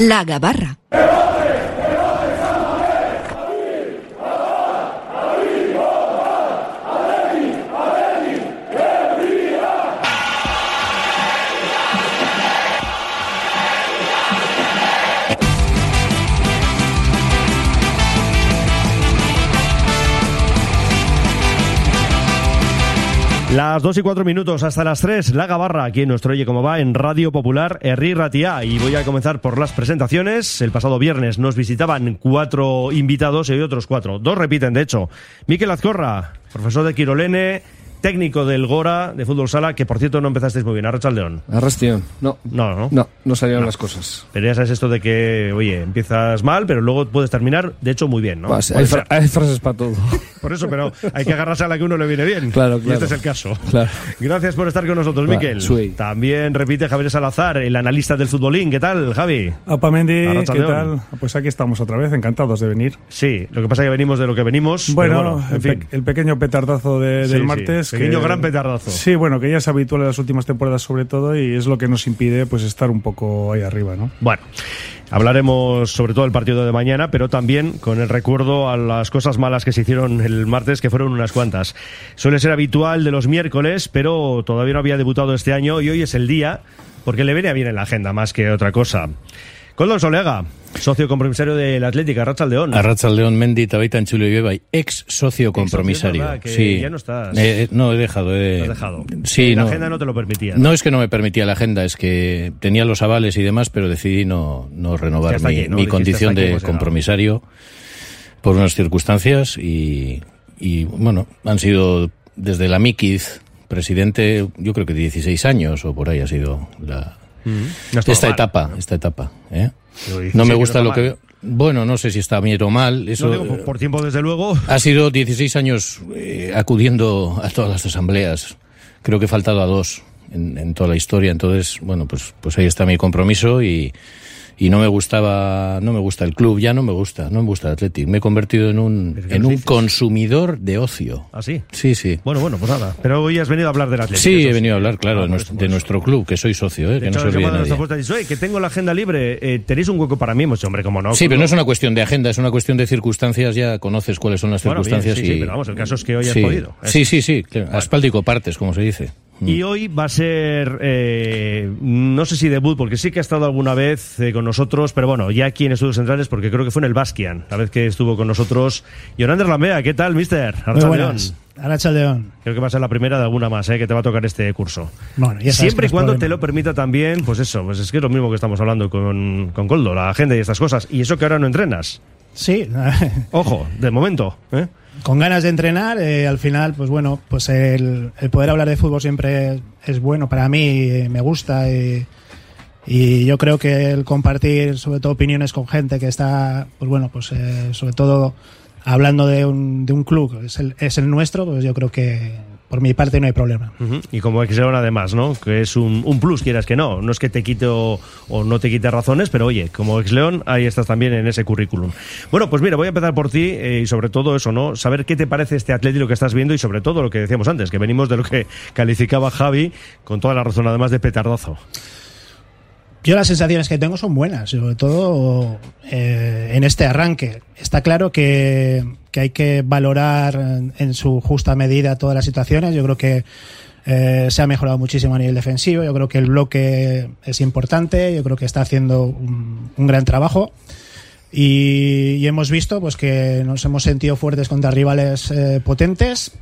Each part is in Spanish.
La Gabarra. Las 2:04 hasta las 3, La Gabarra, aquí en nuestro Oye Cómo Va, en Radio Popular, Herri Ratia. Y voy a comenzar por las presentaciones. El pasado viernes nos visitaban 4 invitados y hoy otros 4. 2 repiten, de hecho. Mikel Azcorra, profesor de Kirolene, técnico del Gora, de Fútbol Sala, que por cierto no empezasteis muy bien. Arratsaldeon. Arratsaldeon. No salieron las cosas. Pero ya sabes esto de que, oye, empiezas mal, pero luego puedes terminar, de hecho, muy bien, ¿no? Pues hay frases para todo. Por eso, pero hay que agarrarse a la que uno le viene bien. Claro. Y este es el caso. Claro. Gracias por estar con nosotros, Mikel. También repite Javier Salazar, el analista del futbolín. ¿Qué tal, Javi? Apamendi, ¿qué tal? Pues aquí estamos otra vez, encantados de venir. Sí, lo que pasa es que venimos de lo que venimos. Bueno, en fin. El pequeño petardazo del martes. Sí. Pequeño gran petardazo. Sí, bueno, que ya es habitual en las últimas temporadas sobre todo y es lo que nos impide pues estar un poco ahí arriba, ¿no? Bueno, hablaremos sobre todo del partido de mañana, pero también con el recuerdo a las cosas malas que se hicieron el martes, que fueron unas cuantas. Suele ser habitual de los miércoles, pero todavía no había debutado este año y hoy es el día, porque le venía bien en la agenda más que otra cosa. Koldo Solega, socio compromisario del Atlético, Arratsaldeon. Arratsaldeon, Mendi, Tabaita, Enchulio y Beba, ex socio compromisario. Sí, ya no estás. No, he dejado. ¿Lo has dejado? Sí, la agenda no te lo permitía. No es que no me permitía la agenda, es que tenía los avales y demás, pero decidí no renovar mi condición de compromisario por unas circunstancias y bueno, han sido desde la Miquiz, presidente, yo creo que 16 años o por ahí ha sido esta etapa. No me gusta lo que veo. Bueno, no sé si está bien o mal. Eso, no digo por tiempo, desde luego. Ha sido 16 años acudiendo a todas las asambleas. Creo que he faltado a 2 en toda la historia. Entonces, bueno, pues ahí está mi compromiso y no me gusta el club, ya no me gusta el Athletic. Me he convertido en un consumidor de ocio. ¿Ah, sí? Sí. Bueno, pues nada. Pero hoy has venido a hablar del Athletic. Sí, he venido a hablar, claro, de nuestro club, que soy socio, que no se olvide nadie. Que tengo la agenda libre, ¿tenéis un hueco para mí? Pues, hombre, cómo no. Sí, pero no es una cuestión de agenda, es una cuestión de circunstancias, ya conoces cuáles son las circunstancias. Bien, sí, pero vamos, el caso es que hoy has podido. Sí, claro. Aspáldico partes, como se dice. Y hoy va a ser, no sé si debut, porque sí que ha estado alguna vez con nosotros, pero bueno, ya aquí en Estudios Centrales, porque creo que fue en el Baskian, la vez que estuvo con nosotros. Yonander Lambea, ¿qué tal, mister? Muy buenas. Arratsaldeon. Creo que va a ser la primera de alguna más, que te va a tocar este curso. Bueno, ya siempre y cuando te lo permita también, pues eso, pues es que es lo mismo que estamos hablando con Koldo, la agenda y estas cosas. Y eso que ahora no entrenas. Sí. Ojo, de momento, Con ganas de entrenar, al final, pues bueno, pues el poder hablar de fútbol siempre es bueno para mí, me gusta y yo creo que el compartir sobre todo opiniones con gente que está, pues bueno, pues sobre todo hablando de un club, es el nuestro, pues yo creo que por mi parte no hay problema. Y como Exleón además, ¿no? Que es un plus, quieras que no. No es que te quite o no te quite razones, pero oye, como Exleón, ahí estás también en ese currículum. Bueno, pues mira, voy a empezar por ti y sobre todo eso, ¿no? Saber qué te parece este Atleti, lo que estás viendo y sobre todo lo que decíamos antes, que venimos de lo que calificaba Javi, con toda la razón además de petardazo. Yo las sensaciones que tengo son buenas, sobre todo en este arranque. Está claro que hay que valorar en su justa medida todas las situaciones. Yo creo que se ha mejorado muchísimo a nivel defensivo. Yo creo que el bloque es importante. Yo creo que está haciendo un gran trabajo. Y hemos visto pues que nos hemos sentido fuertes contra rivales potentes.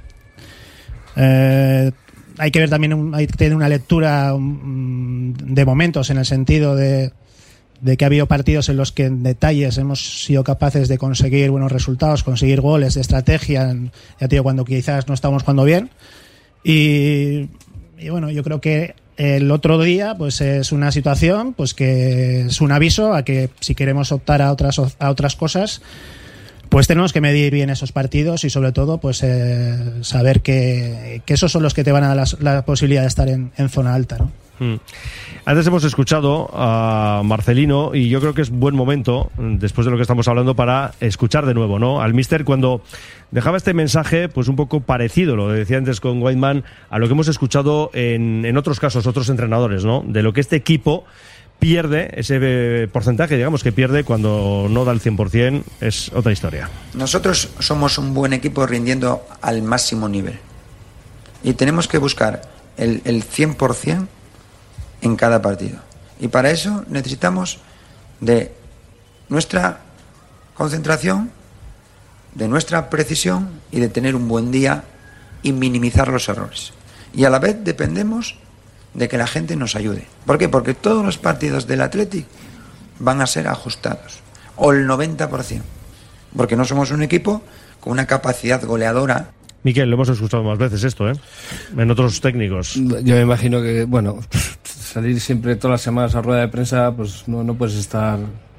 Hay que ver también, hay que tener una lectura de momentos en el sentido de que ha habido partidos en los que en detalles hemos sido capaces de conseguir buenos resultados, conseguir goles de estrategia, ya te digo, cuando quizás no estábamos jugando bien. Y bueno, yo creo que el otro día pues es una situación pues que es un aviso a que si queremos optar a otras cosas, pues tenemos que medir bien esos partidos y sobre todo pues saber que esos son los que te van a dar la posibilidad de estar en zona alta, ¿no? Antes hemos escuchado a Marcelino y yo creo que es buen momento, después de lo que estamos hablando, para escuchar de nuevo, ¿no? Al míster cuando dejaba este mensaje, pues un poco parecido, lo decía antes con Weidman, a lo que hemos escuchado en otros casos, otros entrenadores, ¿no? De lo que este equipo pierde ese porcentaje, digamos que pierde cuando no da el 100%, es otra historia. Nosotros somos un buen equipo rindiendo al máximo nivel y tenemos que buscar el 100% en cada partido, y para eso necesitamos de nuestra concentración, de nuestra precisión y de tener un buen día y minimizar los errores, y a la vez dependemos de que la gente nos ayude. ¿Por qué? Porque todos los partidos del Athletic van a ser ajustados, o el 90%, porque no somos un equipo con una capacidad goleadora. Miquel, lo hemos escuchado más veces esto, en otros técnicos. Yo me imagino que, bueno, salir siempre todas las semanas a rueda de prensa, pues no puedes estar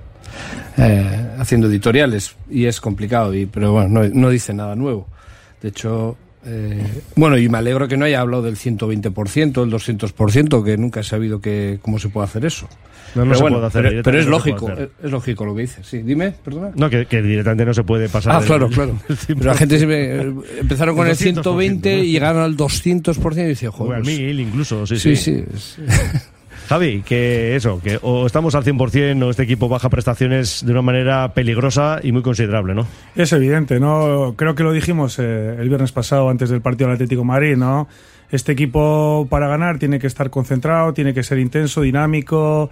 haciendo editoriales, y es complicado, pero bueno, no dice nada nuevo. De hecho, bueno, y me alegro que no haya hablado del 120%, el 200%, que nunca he sabido cómo se puede hacer eso. No se puede hacer. Pero es lógico, es lógico lo que dice. Sí, dime, perdona. No, que directamente no se puede pasar. Claro. Pero la gente siempre empezaron con el 120 y llegaron al 200% y dice, joder. Al 1000 incluso, sí. Javi, que o estamos al 100% o este equipo baja prestaciones de una manera peligrosa y muy considerable, ¿no? Es evidente, ¿no? Creo que lo dijimos el viernes pasado antes del partido del Atlético de Madrid, ¿no? Este equipo para ganar tiene que estar concentrado, tiene que ser intenso, dinámico.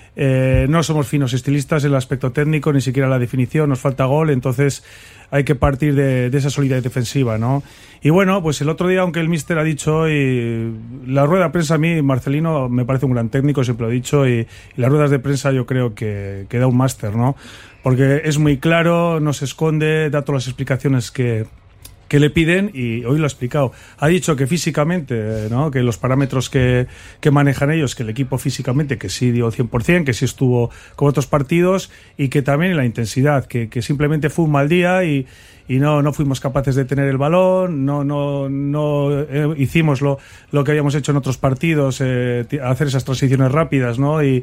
No somos finos estilistas en el aspecto técnico, ni siquiera la definición, nos falta gol, entonces hay que partir de esa solidez defensiva, ¿no? Y bueno, pues el otro día, aunque el míster ha dicho hoy, la rueda de prensa, a mí Marcelino me parece un gran técnico, siempre lo he dicho, y las ruedas de prensa yo creo que da un máster, ¿no? Porque es muy claro, no se esconde, da todas las explicaciones que le piden, y hoy lo ha explicado. Ha dicho que físicamente, ¿no? Que los parámetros que manejan ellos, que el equipo físicamente, que sí dio 100%, que sí estuvo con otros partidos, y que también la intensidad, que simplemente fue un mal día y no fuimos capaces de tener el balón, no hicimos lo que habíamos hecho en otros partidos, hacer esas transiciones rápidas, ¿no? Y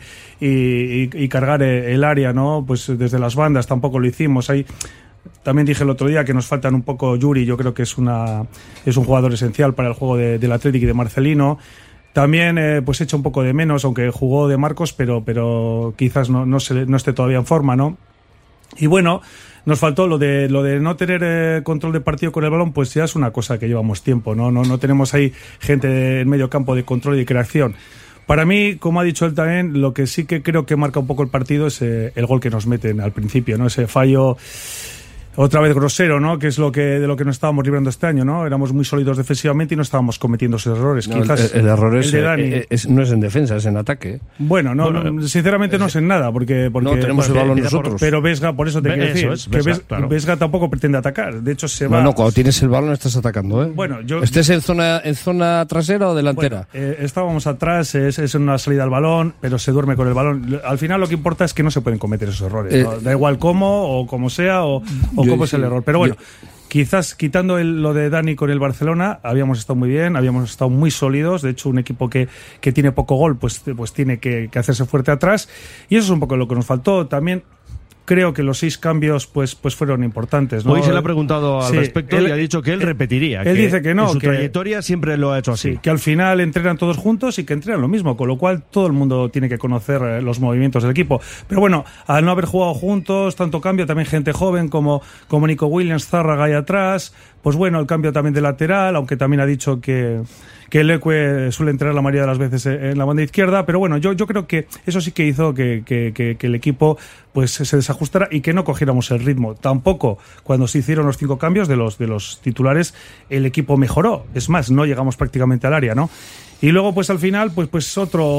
cargar el área, ¿no? Pues desde las bandas tampoco lo hicimos. También dije el otro día que nos faltan un poco Yuri, yo creo que es un jugador esencial para el juego del Athletic y de Marcelino. También pues echa un poco de menos, aunque jugó de Marcos, pero quizás no esté todavía en forma, ¿no? Y bueno, nos faltó lo de no tener control de partido con el balón, pues ya es una cosa que llevamos tiempo, no tenemos ahí gente en medio campo de control y de creación. Para mí, como ha dicho él también, lo que sí que creo que marca un poco el partido es el gol que nos meten al principio, ¿no? Ese fallo otra vez grosero, ¿no? Que es de lo que nos estábamos librando este año, ¿no? Éramos muy sólidos defensivamente y no estábamos cometiendo esos errores. No, quizás el error es de Dani. No es en defensa, es en ataque. Bueno, sinceramente no es en nada, porque no tenemos el balón nosotros. Pero Vesga, por eso te quiero decir, Vesga tampoco pretende atacar. De hecho, se va. No, cuando tienes el balón estás atacando, ¿eh? Bueno, ¿estés en zona trasera o delantera? Bueno, estábamos atrás, es una salida al balón, pero se duerme con el balón. Al final lo que importa es que no se pueden cometer esos errores, ¿no? Da igual cómo o como sea o cómo es el error. Pero bueno, quizás quitando lo de Dani con el Barcelona, habíamos estado muy bien, habíamos estado muy sólidos. De hecho, un equipo que tiene poco gol, pues tiene que hacerse fuerte atrás. Y eso es un poco lo que nos faltó. También creo que los 6 cambios pues fueron importantes, ¿no? Hoy se le ha preguntado al respecto y ha dicho que él repetiría. Él dice que no. En su trayectoria siempre lo ha hecho así. Sí, que al final entrenan todos juntos y que entrenan lo mismo, con lo cual todo el mundo tiene que conocer los movimientos del equipo. Pero bueno, al no haber jugado juntos, tanto cambio, también gente joven como Nico Williams, Zárraga ahí atrás, pues bueno, el cambio también de lateral, aunque también ha dicho que el Leque suele entrenar la mayoría de las veces en la banda izquierda, pero bueno, yo creo que eso sí que hizo que el equipo pues se desajustara y que no cogiéramos el ritmo. Tampoco cuando se hicieron los 5 cambios de los titulares el equipo mejoró, es más, no llegamos prácticamente al área, ¿no? Y luego, pues al final, pues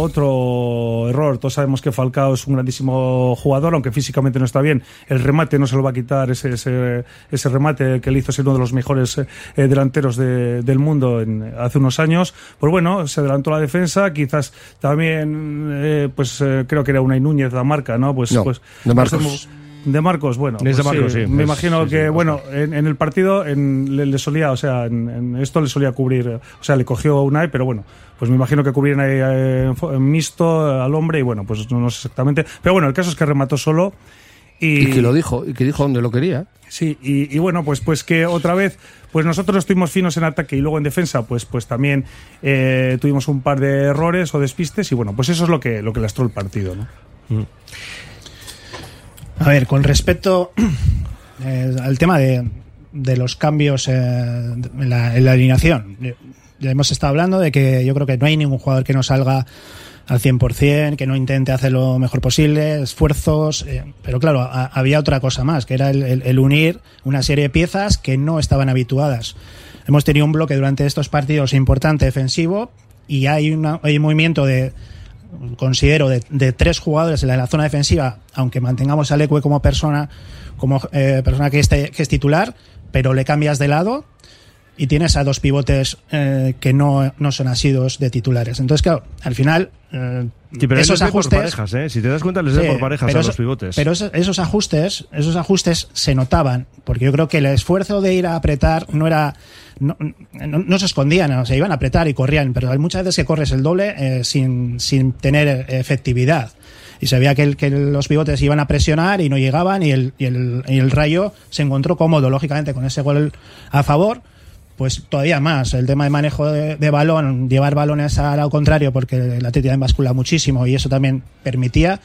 otro error. Todos sabemos que Falcao es un grandísimo jugador, aunque físicamente no está bien. El remate no se lo va a quitar, ese remate que le hizo ser uno de los mejores delanteros del mundo hace unos años. Pues bueno, se adelantó la defensa, quizás también, creo que era Unai Núñez la marca, ¿no? De Marcos. De Marcos, bueno. Es de Marcos, sí. Me imagino que, bueno, en el partido le solía, o sea, en esto le solía cubrir, o sea, le cogió Unai, pero bueno, pues me imagino que cubrían ahí mixto al hombre y bueno, pues no sé exactamente. Pero bueno, el caso es que remató solo Y que lo dijo, y que dijo dónde lo quería. Sí, y bueno, pues que otra vez, pues nosotros estuvimos finos en ataque y luego en defensa, pues también tuvimos un par de errores o despistes y bueno, pues eso es lo que lastró el partido, ¿no? A ver, con respecto al tema de los cambios en la alineación, ya hemos estado hablando de que yo creo que no hay ningún jugador que no salga al 100%, que no intente hacer lo mejor posible, esfuerzos, pero claro, había otra cosa más, que era el unir una serie de piezas que no estaban habituadas. Hemos tenido un bloque durante estos partidos importante defensivo y hay un movimiento considero de 3 jugadores en la zona defensiva, aunque mantengamos a Leque como persona que es titular, pero le cambias de lado y tienes a 2 pivotes que no son asiduos de titulares. Entonces, claro, al final sí, pero esos ajustes por parejas, ¿eh? Si te das cuenta, les da por parejas a los pivotes. Pero esos ajustes se notaban, porque yo creo que el esfuerzo de ir a apretar no se escondían, o sea, iban a apretar y corrían, pero hay muchas veces que corres el doble sin tener efectividad. Y se veía que los pivotes iban a presionar y no llegaban, y el Rayo se encontró cómodo, lógicamente, con ese gol a favor. Pues todavía más, el tema de manejo de balón, llevar balones al lado contrario, porque el Atleti bascula muchísimo y eso también permitía.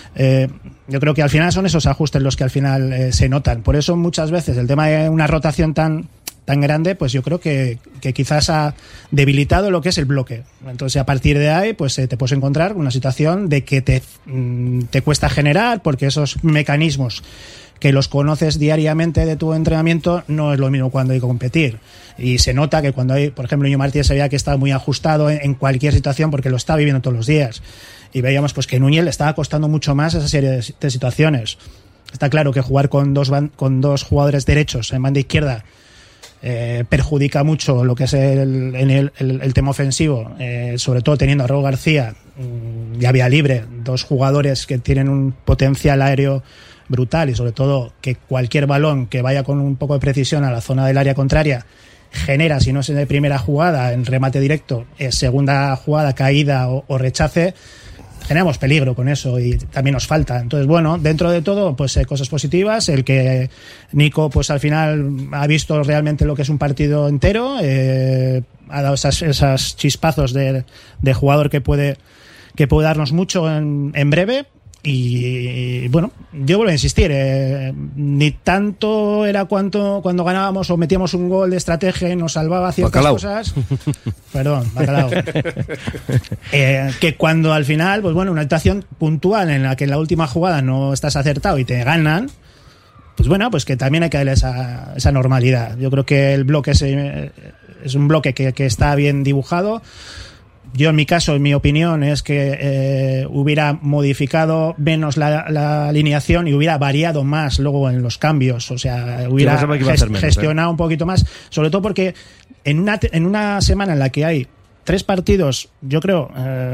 Yo creo que al final son esos ajustes los que al final se notan. Por eso muchas veces el tema de una rotación tan grande, pues yo creo que quizás ha debilitado lo que es el bloque. Entonces a partir de ahí pues te puedes encontrar una situación de que te cuesta generar, porque esos mecanismos que los conoces diariamente de tu entrenamiento no es lo mismo cuando hay que competir. Y se nota que cuando hay, por ejemplo, Íñigo Martínez se veía que estaba muy ajustado en cualquier situación porque lo está viviendo todos los días. Y veíamos pues que Núñez le estaba costando mucho más esa serie de situaciones. Está claro que jugar con dos jugadores derechos en banda izquierda perjudica mucho lo que es el tema ofensivo, sobre todo teniendo a Raúl García ya vía libre, 2 jugadores que tienen un potencial aéreo brutal y sobre todo que cualquier balón que vaya con un poco de precisión a la zona del área contraria genera, si no es en primera jugada, en remate directo, segunda jugada, caída o rechace, generamos peligro con eso y también nos falta. Entonces, bueno, dentro de todo, pues cosas positivas. El que Nico, pues al final ha visto realmente lo que es un partido entero, ha dado esas chispazos de jugador que puede darnos mucho en breve. Y bueno, yo vuelvo a insistir, ni tanto era cuando ganábamos o metíamos un gol de estrategia y nos salvaba ciertas cosas. Perdón, bacalao. Que cuando al final, pues bueno, una actuación puntual en la que en la última jugada no estás acertado y te ganan, pues bueno, pues que también hay que darle esa normalidad. Yo creo que el bloque es un bloque que está bien dibujado. Yo en mi caso, en mi opinión, es que hubiera modificado menos la alineación y hubiera variado más luego en los cambios, o sea, hubiera gestionado un poquito más, sobre todo porque en una semana en la que hay 3 partidos, yo creo,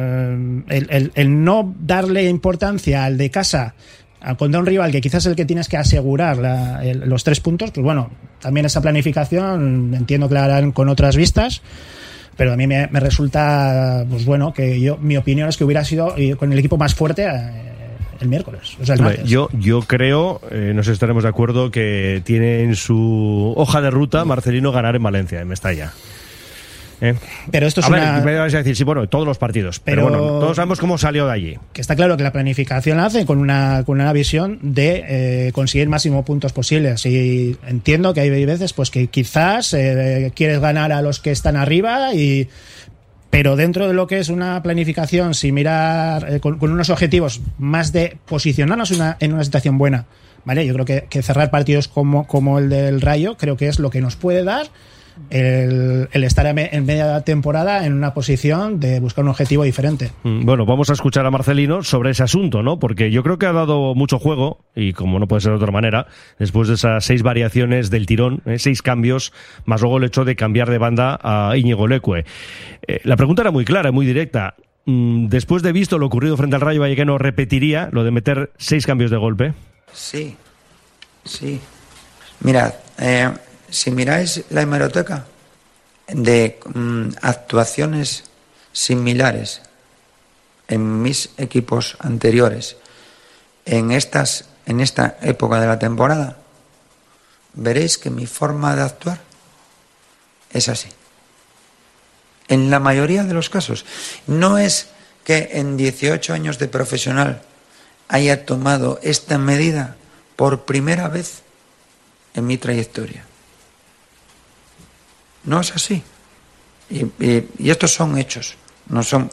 el no darle importancia al de casa contra un rival que quizás es el que tienes que asegurar los 3 puntos, pues bueno, también esa planificación entiendo que la harán con otras vistas. Pero a mí me resulta, pues bueno, que mi opinión es que hubiera sido con el equipo más fuerte el miércoles. O sea, el martes. Yo creo, no sé si estaremos de acuerdo, que tiene en su hoja de ruta Marcelino ganar en Valencia, en Mestalla. Pero esto es me vas a decir, sí, bueno, todos los partidos. Pero bueno, todos sabemos cómo salió de allí. Que está claro que la planificación la hace con una visión de conseguir máximo puntos posibles. Y entiendo que hay veces pues que quizás quieres ganar a los que están arriba pero dentro de lo que es una planificación, sin mirar con unos objetivos más de posicionarnos en una situación buena, ¿vale? Yo creo que cerrar partidos como el del Rayo creo que es lo que nos puede dar el estar en media temporada en una posición de buscar un objetivo diferente. Bueno, vamos a escuchar a Marcelino sobre ese asunto, ¿no? Porque yo creo que ha dado mucho juego, y como no puede ser de otra manera, después de esas 6 variaciones del tirón, 6 cambios, más luego el hecho de cambiar de banda a Íñigo Leque. La pregunta era muy clara, muy directa. Después de visto lo ocurrido frente al Rayo Vallecano, ¿repetiría lo de meter 6 cambios de golpe? Sí. Mirad, si miráis la hemeroteca de actuaciones similares en mis equipos anteriores, en estas en esta época de la temporada, veréis que mi forma de actuar es así. En la mayoría de los casos. No es que en 18 años de profesional haya tomado esta medida por primera vez en mi trayectoria. No es así. Y estos son hechos. No son.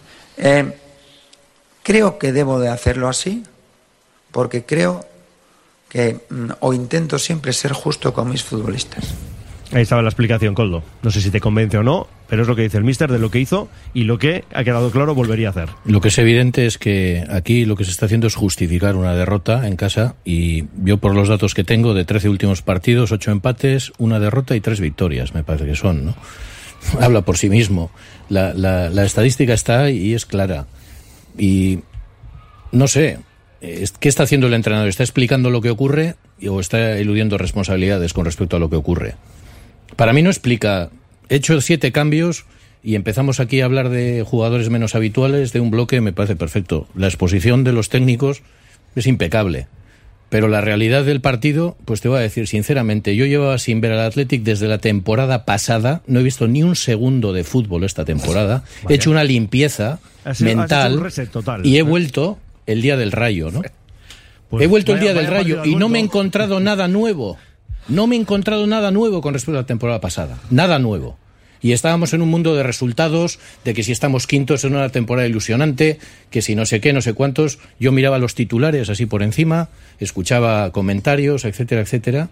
Creo que debo de hacerlo así, porque creo que o intento siempre ser justo con mis futbolistas. Ahí estaba la explicación, Koldo. No sé si te convence o no, pero es lo que dice el míster de lo que hizo y lo que ha quedado claro volvería a hacer. Lo que es evidente es que aquí lo que se está haciendo es justificar una derrota en casa, y yo por los datos que tengo de 13 últimos partidos, 8 empates, 1 derrota y 3 victorias, me parece que son, ¿no? Habla por sí mismo. La estadística está y es clara. Y no sé, ¿qué está haciendo el entrenador? ¿Está explicando lo que ocurre o está eludiendo responsabilidades con respecto a lo que ocurre? Para mí no explica. He hecho 7 cambios y empezamos aquí a hablar de jugadores menos habituales, de un bloque, me parece perfecto. La exposición de los técnicos es impecable. Pero la realidad del partido, pues te voy a decir sinceramente, yo llevaba sin ver al Athletic desde la temporada pasada, no he visto ni un segundo de fútbol esta temporada, he hecho una limpieza mental y he vuelto el día del Rayo, ¿no? He vuelto el día del Rayo y no me he encontrado nada nuevo. No me he encontrado nada nuevo con respecto a la temporada pasada. Nada nuevo. Y estábamos en un mundo de resultados, de que si estamos quintos en una temporada ilusionante, que si no sé qué, no sé cuántos. Yo miraba los titulares así por encima, escuchaba comentarios, etcétera, etcétera.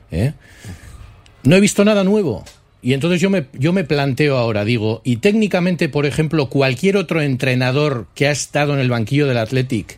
No he visto nada nuevo. Y entonces yo me planteo ahora, digo, y técnicamente, por ejemplo, cualquier otro entrenador que ha estado en el banquillo del Athletic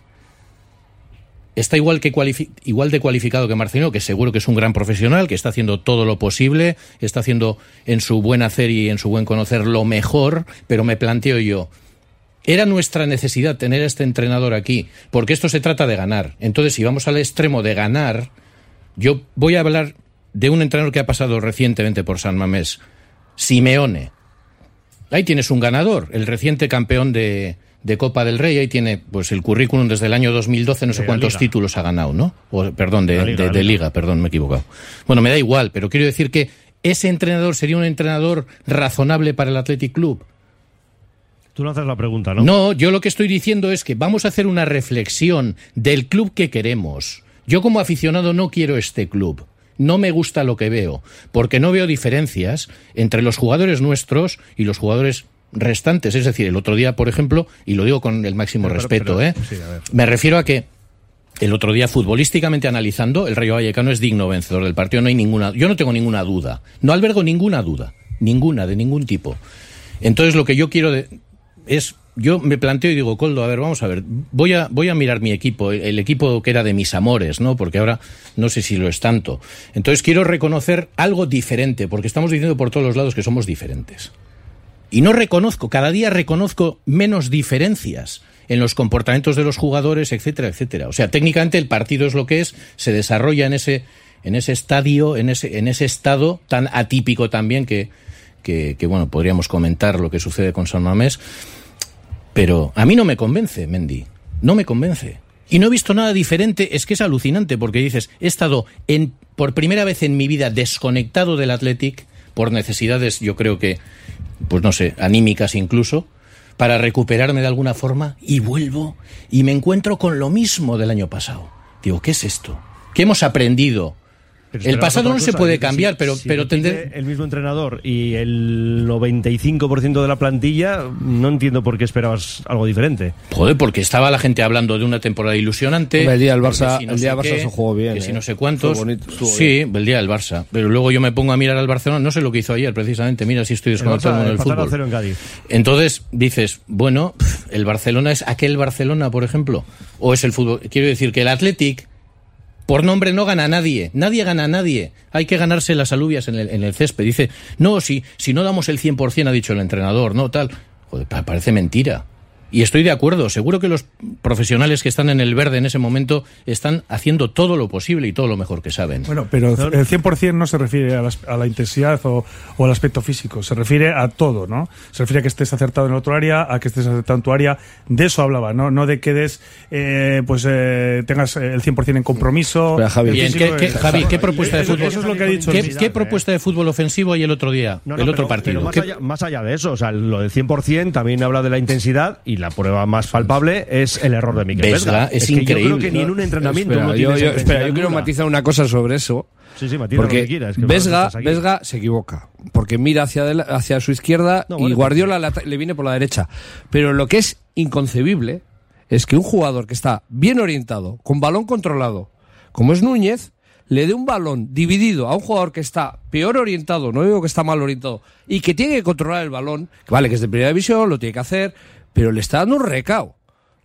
está igual de cualificado que Marcelino, que seguro que es un gran profesional, que está haciendo todo lo posible, está haciendo en su buen hacer y en su buen conocer lo mejor, pero me planteo yo, ¿era nuestra necesidad tener a este entrenador aquí? Porque esto se trata de ganar. Entonces, si vamos al extremo de ganar, yo voy a hablar de un entrenador que ha pasado recientemente por San Mamés, Simeone. Ahí tienes un ganador, el reciente campeón de Copa del Rey, ahí tiene pues el currículum desde el año 2012, no sé cuántos títulos ha ganado, ¿no? Perdón, de Liga, perdón, me he equivocado. Bueno, me da igual, pero quiero decir que ese entrenador sería un entrenador razonable para el Athletic Club. Tú no haces la pregunta, ¿no? No, yo lo que estoy diciendo es que vamos a hacer una reflexión del club que queremos. Yo como aficionado no quiero este club. No me gusta lo que veo, porque no veo diferencias entre los jugadores nuestros y los jugadores restantes. Es decir, el otro día, por ejemplo, y lo digo con el máximo respeto, sí, me refiero a que el otro día, futbolísticamente analizando, el Rayo Vallecano es digno vencedor del partido, yo no tengo ninguna duda, no albergo ninguna duda, ninguna, de ningún tipo. Entonces lo que yo quiero es, yo me planteo y digo, Koldo, a ver, vamos a ver, voy a mirar mi equipo, el equipo que era de mis amores, ¿no? Porque ahora no sé si lo es tanto. Entonces quiero reconocer algo diferente, porque estamos diciendo por todos los lados que somos diferentes. Y no reconozco, cada día reconozco menos diferencias en los comportamientos de los jugadores, etcétera, etcétera. O sea, técnicamente el partido es lo que es, se desarrolla en ese estadio, en ese estado tan atípico también que bueno, podríamos comentar lo que sucede con San Mamés, pero a mí no me convence, Mendy, no me convence. Y no he visto nada diferente, es que es alucinante, porque dices, he estado por primera vez en mi vida desconectado del Athletic, por necesidades, yo creo que, pues no sé, anímicas incluso, para recuperarme de alguna forma, y vuelvo y me encuentro con lo mismo del año pasado. Digo, ¿qué es esto? ¿Qué hemos aprendido? El pasado no se puede cambiar, pero tendré... El mismo entrenador y el 95% de la plantilla, no entiendo por qué esperabas algo diferente. Joder, porque estaba la gente hablando de una temporada ilusionante. Hombre, el día del Barça, si no Barça se jugó bien. Que si no sé cuántos. Sí, el día del Barça. Pero luego yo me pongo a mirar al Barcelona, no sé lo que hizo ayer precisamente, mira si estoy desconectado con el fútbol. 0 en Cádiz. Entonces dices, bueno, el Barcelona es aquel Barcelona, por ejemplo, o es el fútbol. Quiero decir que el Athletic, por nombre, no gana a nadie. Nadie gana a nadie. Hay que ganarse las alubias en el césped. Dice, no, si no damos el 100%, ha dicho el entrenador, no, tal. Joder, parece mentira. Y estoy de acuerdo, seguro que los profesionales que están en el verde en ese momento están haciendo todo lo posible y todo lo mejor que saben. Bueno, pero el 100% no se refiere a la intensidad o al aspecto físico, se refiere a todo, ¿no? Se refiere a que estés acertado en el otro área, a que estés acertado en tu área, de eso hablaba, no de que tengas el 100% en compromiso. Pero, Javi, Javi, ¿qué propuesta de fútbol? Eso es lo que ha dicho. ¿Qué propuesta de fútbol ofensivo hay el otro día, otro partido? Pero más allá de eso, o sea, lo del 100% también habla de la intensidad y la prueba más palpable es el error de Mikel Vesga. Es increíble. Yo creo que ni en un entrenamiento yo quiero matizar una cosa sobre eso. Sí, matiza porque lo que quieras. Vesga se equivoca, porque mira hacia su izquierda y Guardiola le viene por la derecha. Pero lo que es inconcebible es que un jugador que está bien orientado, con balón controlado, como es Núñez, le dé un balón dividido a un jugador que está peor orientado, no digo que está mal orientado, y que tiene que controlar el balón, que vale, que es de primera división, lo tiene que hacer, pero le está dando un recao.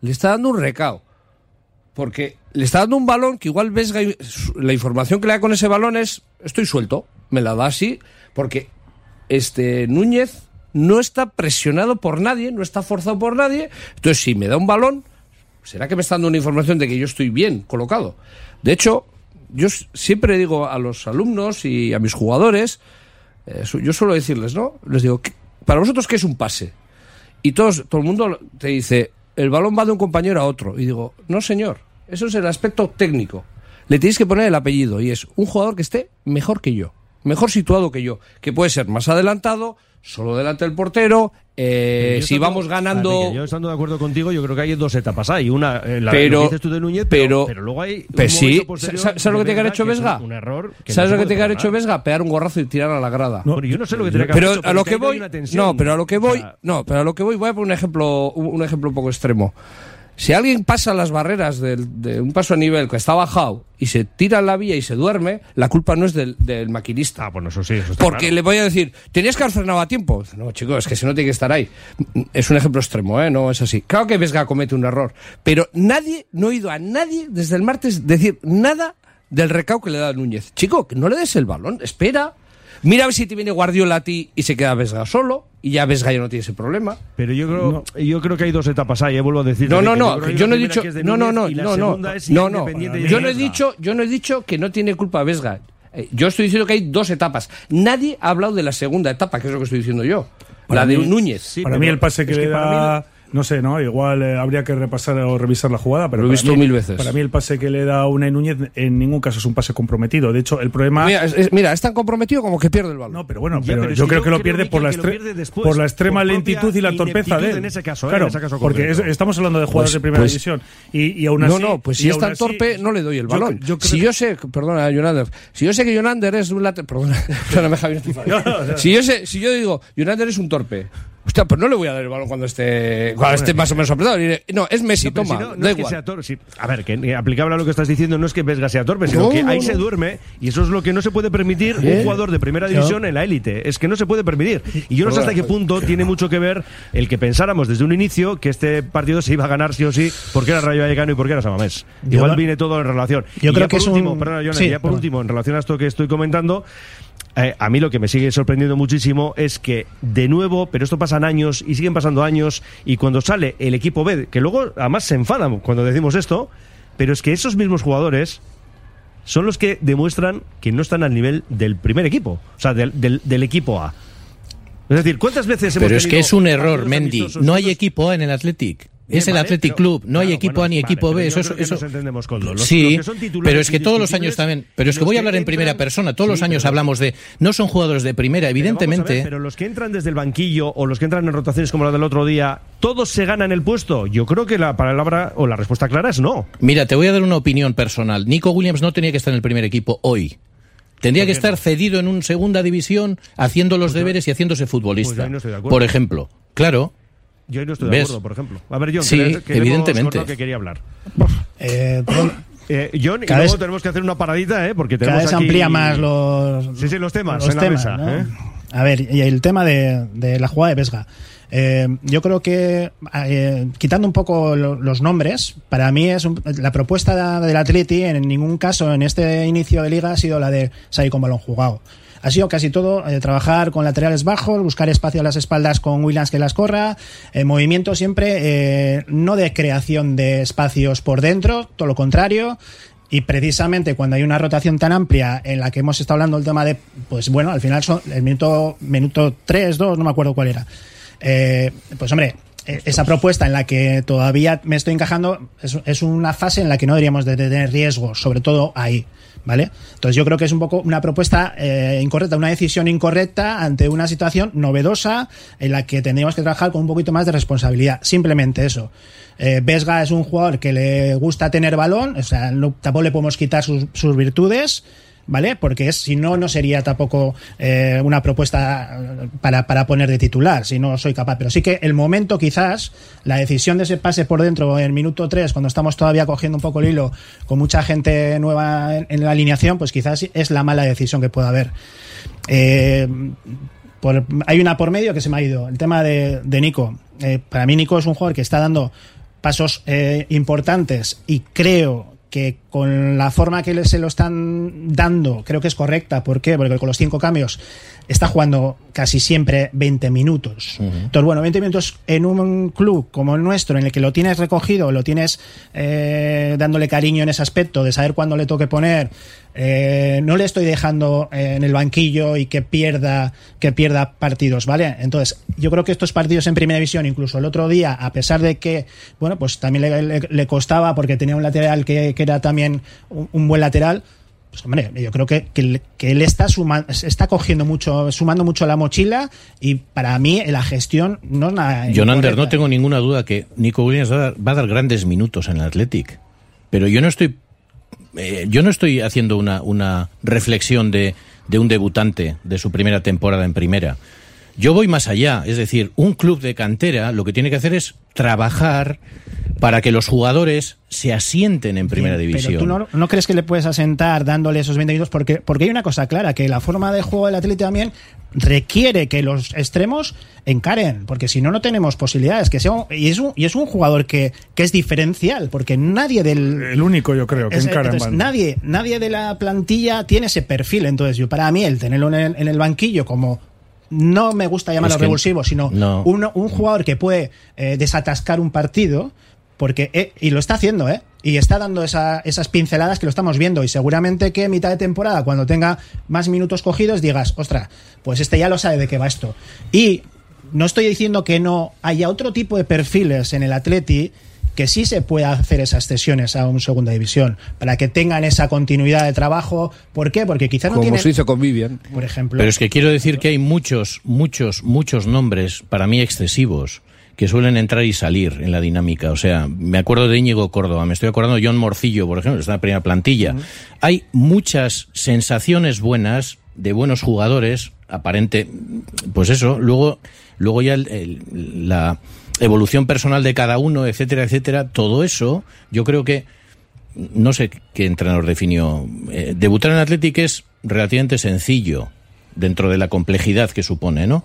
Porque le está dando un balón que igual Vesga, la información que le da con ese balón es, estoy suelto, me la da así, porque Núñez no está presionado por nadie, no está forzado por nadie, entonces si me da un balón, será que me está dando una información de que yo estoy bien colocado. De hecho, yo siempre digo a los alumnos y a mis jugadores, yo suelo decirles, ¿no? Les digo, para vosotros, ¿qué es un pase? Y todo el mundo te dice, el balón va de un compañero a otro. Y digo, no señor, eso es el aspecto técnico. Le tenéis que poner el apellido y es un jugador que esté mejor que yo, mejor situado que yo, que puede ser más adelantado, solo delante del portero, si vamos ganando... Yo estando de acuerdo contigo, yo creo que hay dos etapas. Hay una, la que dices tú de Núñez, pero luego hay... sí, ¿sabes lo que tiene que haber hecho Vesga? Un error. ¿Sabes lo que tiene que haber hecho Vesga? Pegar un gorrazo y tirar a la grada. No, yo no sé lo que tiene que haber hecho. Pero a lo que voy... pero a lo que voy... voy a poner un ejemplo un poco extremo. Si alguien pasa las barreras de un paso a nivel que está bajado y se tira en la vía y se duerme, la culpa no es del maquinista. Ah, bueno, eso sí. Eso porque claro. Le voy a decir, ¿tenías que haber frenado a tiempo? No, chicos, es que si no tiene que estar ahí. Es un ejemplo extremo, no es así. Claro que Vesga comete un error, pero no he oído a nadie desde el martes decir nada del recao que le da a Núñez. Chico, que no le des el balón, espera. Mira a ver si te viene Guardiola a ti y se queda Vesga solo, y ya Vesga ya no tiene ese problema. Pero yo creo que hay dos etapas ahí, vuelvo a decir. Yo no he dicho, yo no he dicho que no tiene culpa Vesga. Yo estoy diciendo que hay dos etapas. Nadie ha hablado de la segunda etapa, que es lo que estoy diciendo yo. La de Núñez. Sí, para mí el pase que le da... No sé, ¿no? Igual habría que repasar o revisar la jugada, pero lo he visto 1000 veces. Para mí el pase que le da Unai Núñez en ningún caso es un pase comprometido. De hecho, el problema... Mira, es tan comprometido como que pierde el balón. No, pero bueno, yo creo que lo pierde por la extrema lentitud y la torpeza de él. En ese caso, claro, porque estamos hablando de jugadores de primera división. Y aún así... pues si es tan torpe, no le doy el balón. Yo sé que Jonander es un lateral... Perdóname, Javier. Si yo digo, Jonander es un torpe... Hostia, pues no le voy a dar el balón cuando esté más o menos apretado. No, es Messi, toma, da igual. A ver, que aplicable a lo que estás diciendo no es que Vesga sea torpe, sino que ahí se duerme, y eso es lo que no se puede permitir un jugador de primera división en la élite. Es que no se puede permitir. Y yo no sé hasta qué punto tiene mucho que ver el que pensáramos desde un inicio que este partido se iba a ganar sí o sí porque era Rayo Vallecano y porque era Samamés. Igual viene todo en relación. Yo creo que por último, en relación a esto que estoy comentando, a mí lo que me sigue sorprendiendo muchísimo es que, de nuevo, pero esto pasan años y siguen pasando años, y cuando sale el equipo B, que luego además se enfadan cuando decimos esto, pero es que esos mismos jugadores son los que demuestran que no están al nivel del primer equipo, o sea, del equipo A. Es decir, ¿cuántas veces hemos Pero es que es un error, Mendy. No hay equipo A en el Athletic. Es el Athletic Club, no hay equipo A ni equipo B. Eso nos entendemos con sí, pero es que todos los años también. Pero es que voy a hablar en primera persona. Todos los años hablamos de. No son jugadores de primera, evidentemente. Pero los que entran desde el banquillo o los que entran en rotaciones como la del otro día, ¿todos se ganan el puesto? Yo creo que la palabra o la respuesta clara es no. Mira, te voy a dar una opinión personal. Nico Williams no tenía que estar en el primer equipo hoy. Tendría que estar cedido en una segunda división, haciendo los deberes y haciéndose futbolista. Pues no estoy de acuerdo. Por ejemplo, claro. Yo ahí no estoy de acuerdo, por ejemplo. A ver, John, sí, evidentemente. Que quería hablar. John, y luego tenemos que hacer una paradita, porque tenemos cada vez aquí... amplía más los temas en la mesa. ¿no? A ver, y el tema de la jugada de Vesga. Yo creo que, quitando un poco los nombres, para mí es la propuesta del Atleti en ningún caso en este inicio de liga ha sido la de salir con balón jugado. Ha sido casi todo trabajar con laterales bajos, buscar espacio a las espaldas con Williams que las corra, movimiento siempre no de creación de espacios por dentro, todo lo contrario. Y precisamente cuando hay una rotación tan amplia en la que hemos estado hablando del tema de, pues bueno, al final son el minuto 3, 2, no me acuerdo cuál era. Pues hombre, esa propuesta en la que todavía me estoy encajando es una fase en la que no deberíamos de tener riesgos, sobre todo ahí, ¿vale? Entonces yo creo que es un poco una propuesta incorrecta, una decisión incorrecta ante una situación novedosa en la que tendríamos que trabajar con un poquito más de responsabilidad, simplemente eso. Vesga es un jugador que le gusta tener balón, o sea, tampoco le podemos quitar sus virtudes, ¿vale? Porque si no, no sería tampoco una propuesta para poner de titular, si no soy capaz. Pero sí que el momento, quizás, la decisión de ese pase por dentro en el minuto 3, cuando estamos todavía cogiendo un poco el hilo, con mucha gente nueva en la alineación, pues quizás es la mala decisión que pueda haber. Hay una por medio que se me ha ido, el tema de Nico. Para mí Nico es un jugador que está dando pasos importantes y creo que con la forma que se lo están dando creo que es correcta. ¿Por qué? Porque con los 5 cambios está jugando casi siempre 20 minutos. Entonces, bueno, 20 minutos en un club como el nuestro, en el que lo tienes recogido, lo tienes dándole cariño en ese aspecto, de saber cuándo le toque poner, no le estoy dejando en el banquillo y que pierda partidos, ¿vale? Entonces, yo creo que estos partidos en Primera División, incluso el otro día, a pesar de que, bueno, pues también le costaba porque tenía un lateral que era también un buen lateral, pues hombre, yo creo que él está cogiendo mucho, sumando mucho a la mochila, y para mí la gestión no es nada. Jonander, no tengo ninguna duda que Nico Williams va a dar grandes minutos en el Athletic, pero yo no estoy haciendo una reflexión de un debutante de su primera temporada en primera. Yo voy más allá, es decir, un club de cantera lo que tiene que hacer es trabajar para que los jugadores se asienten en primera división. Pero tú no crees que le puedes asentar dándole esos 20 minutos, porque hay una cosa clara, que la forma de juego del Atlético también requiere que los extremos encaren, porque si no tenemos posibilidades. Y es un jugador que es diferencial, porque nadie el único, yo creo, que encara en banda. Nadie de la plantilla tiene ese perfil. Entonces, para mí, el tenerlo en el banquillo como... No me gusta llamarlo revulsivo, sino un jugador que puede desatascar un partido, porque y lo está haciendo, y está dando esas pinceladas que lo estamos viendo, y seguramente que mitad de temporada, cuando tenga más minutos cogidos, digas, ostras, pues este ya lo sabe de qué va esto. Y no estoy diciendo que no haya otro tipo de perfiles en el Atleti que sí se pueda hacer esas cesiones a un segunda división, para que tengan esa continuidad de trabajo. ¿Por qué? Porque quizás no tienen... Como se hizo con Vivian, por ejemplo. Pero es que quiero decir que hay muchos nombres, para mí excesivos, que suelen entrar y salir en la dinámica. O sea, me acuerdo de Íñigo Córdoba, me estoy acordando de John Morcillo, por ejemplo, está en la primera plantilla. Hay muchas sensaciones buenas, de buenos jugadores, aparente, pues eso, luego ya la evolución personal de cada uno, etcétera, etcétera, todo eso, yo creo que, no sé qué entrenador definió, debutar en Athletic es relativamente sencillo dentro de la complejidad que supone, ¿no?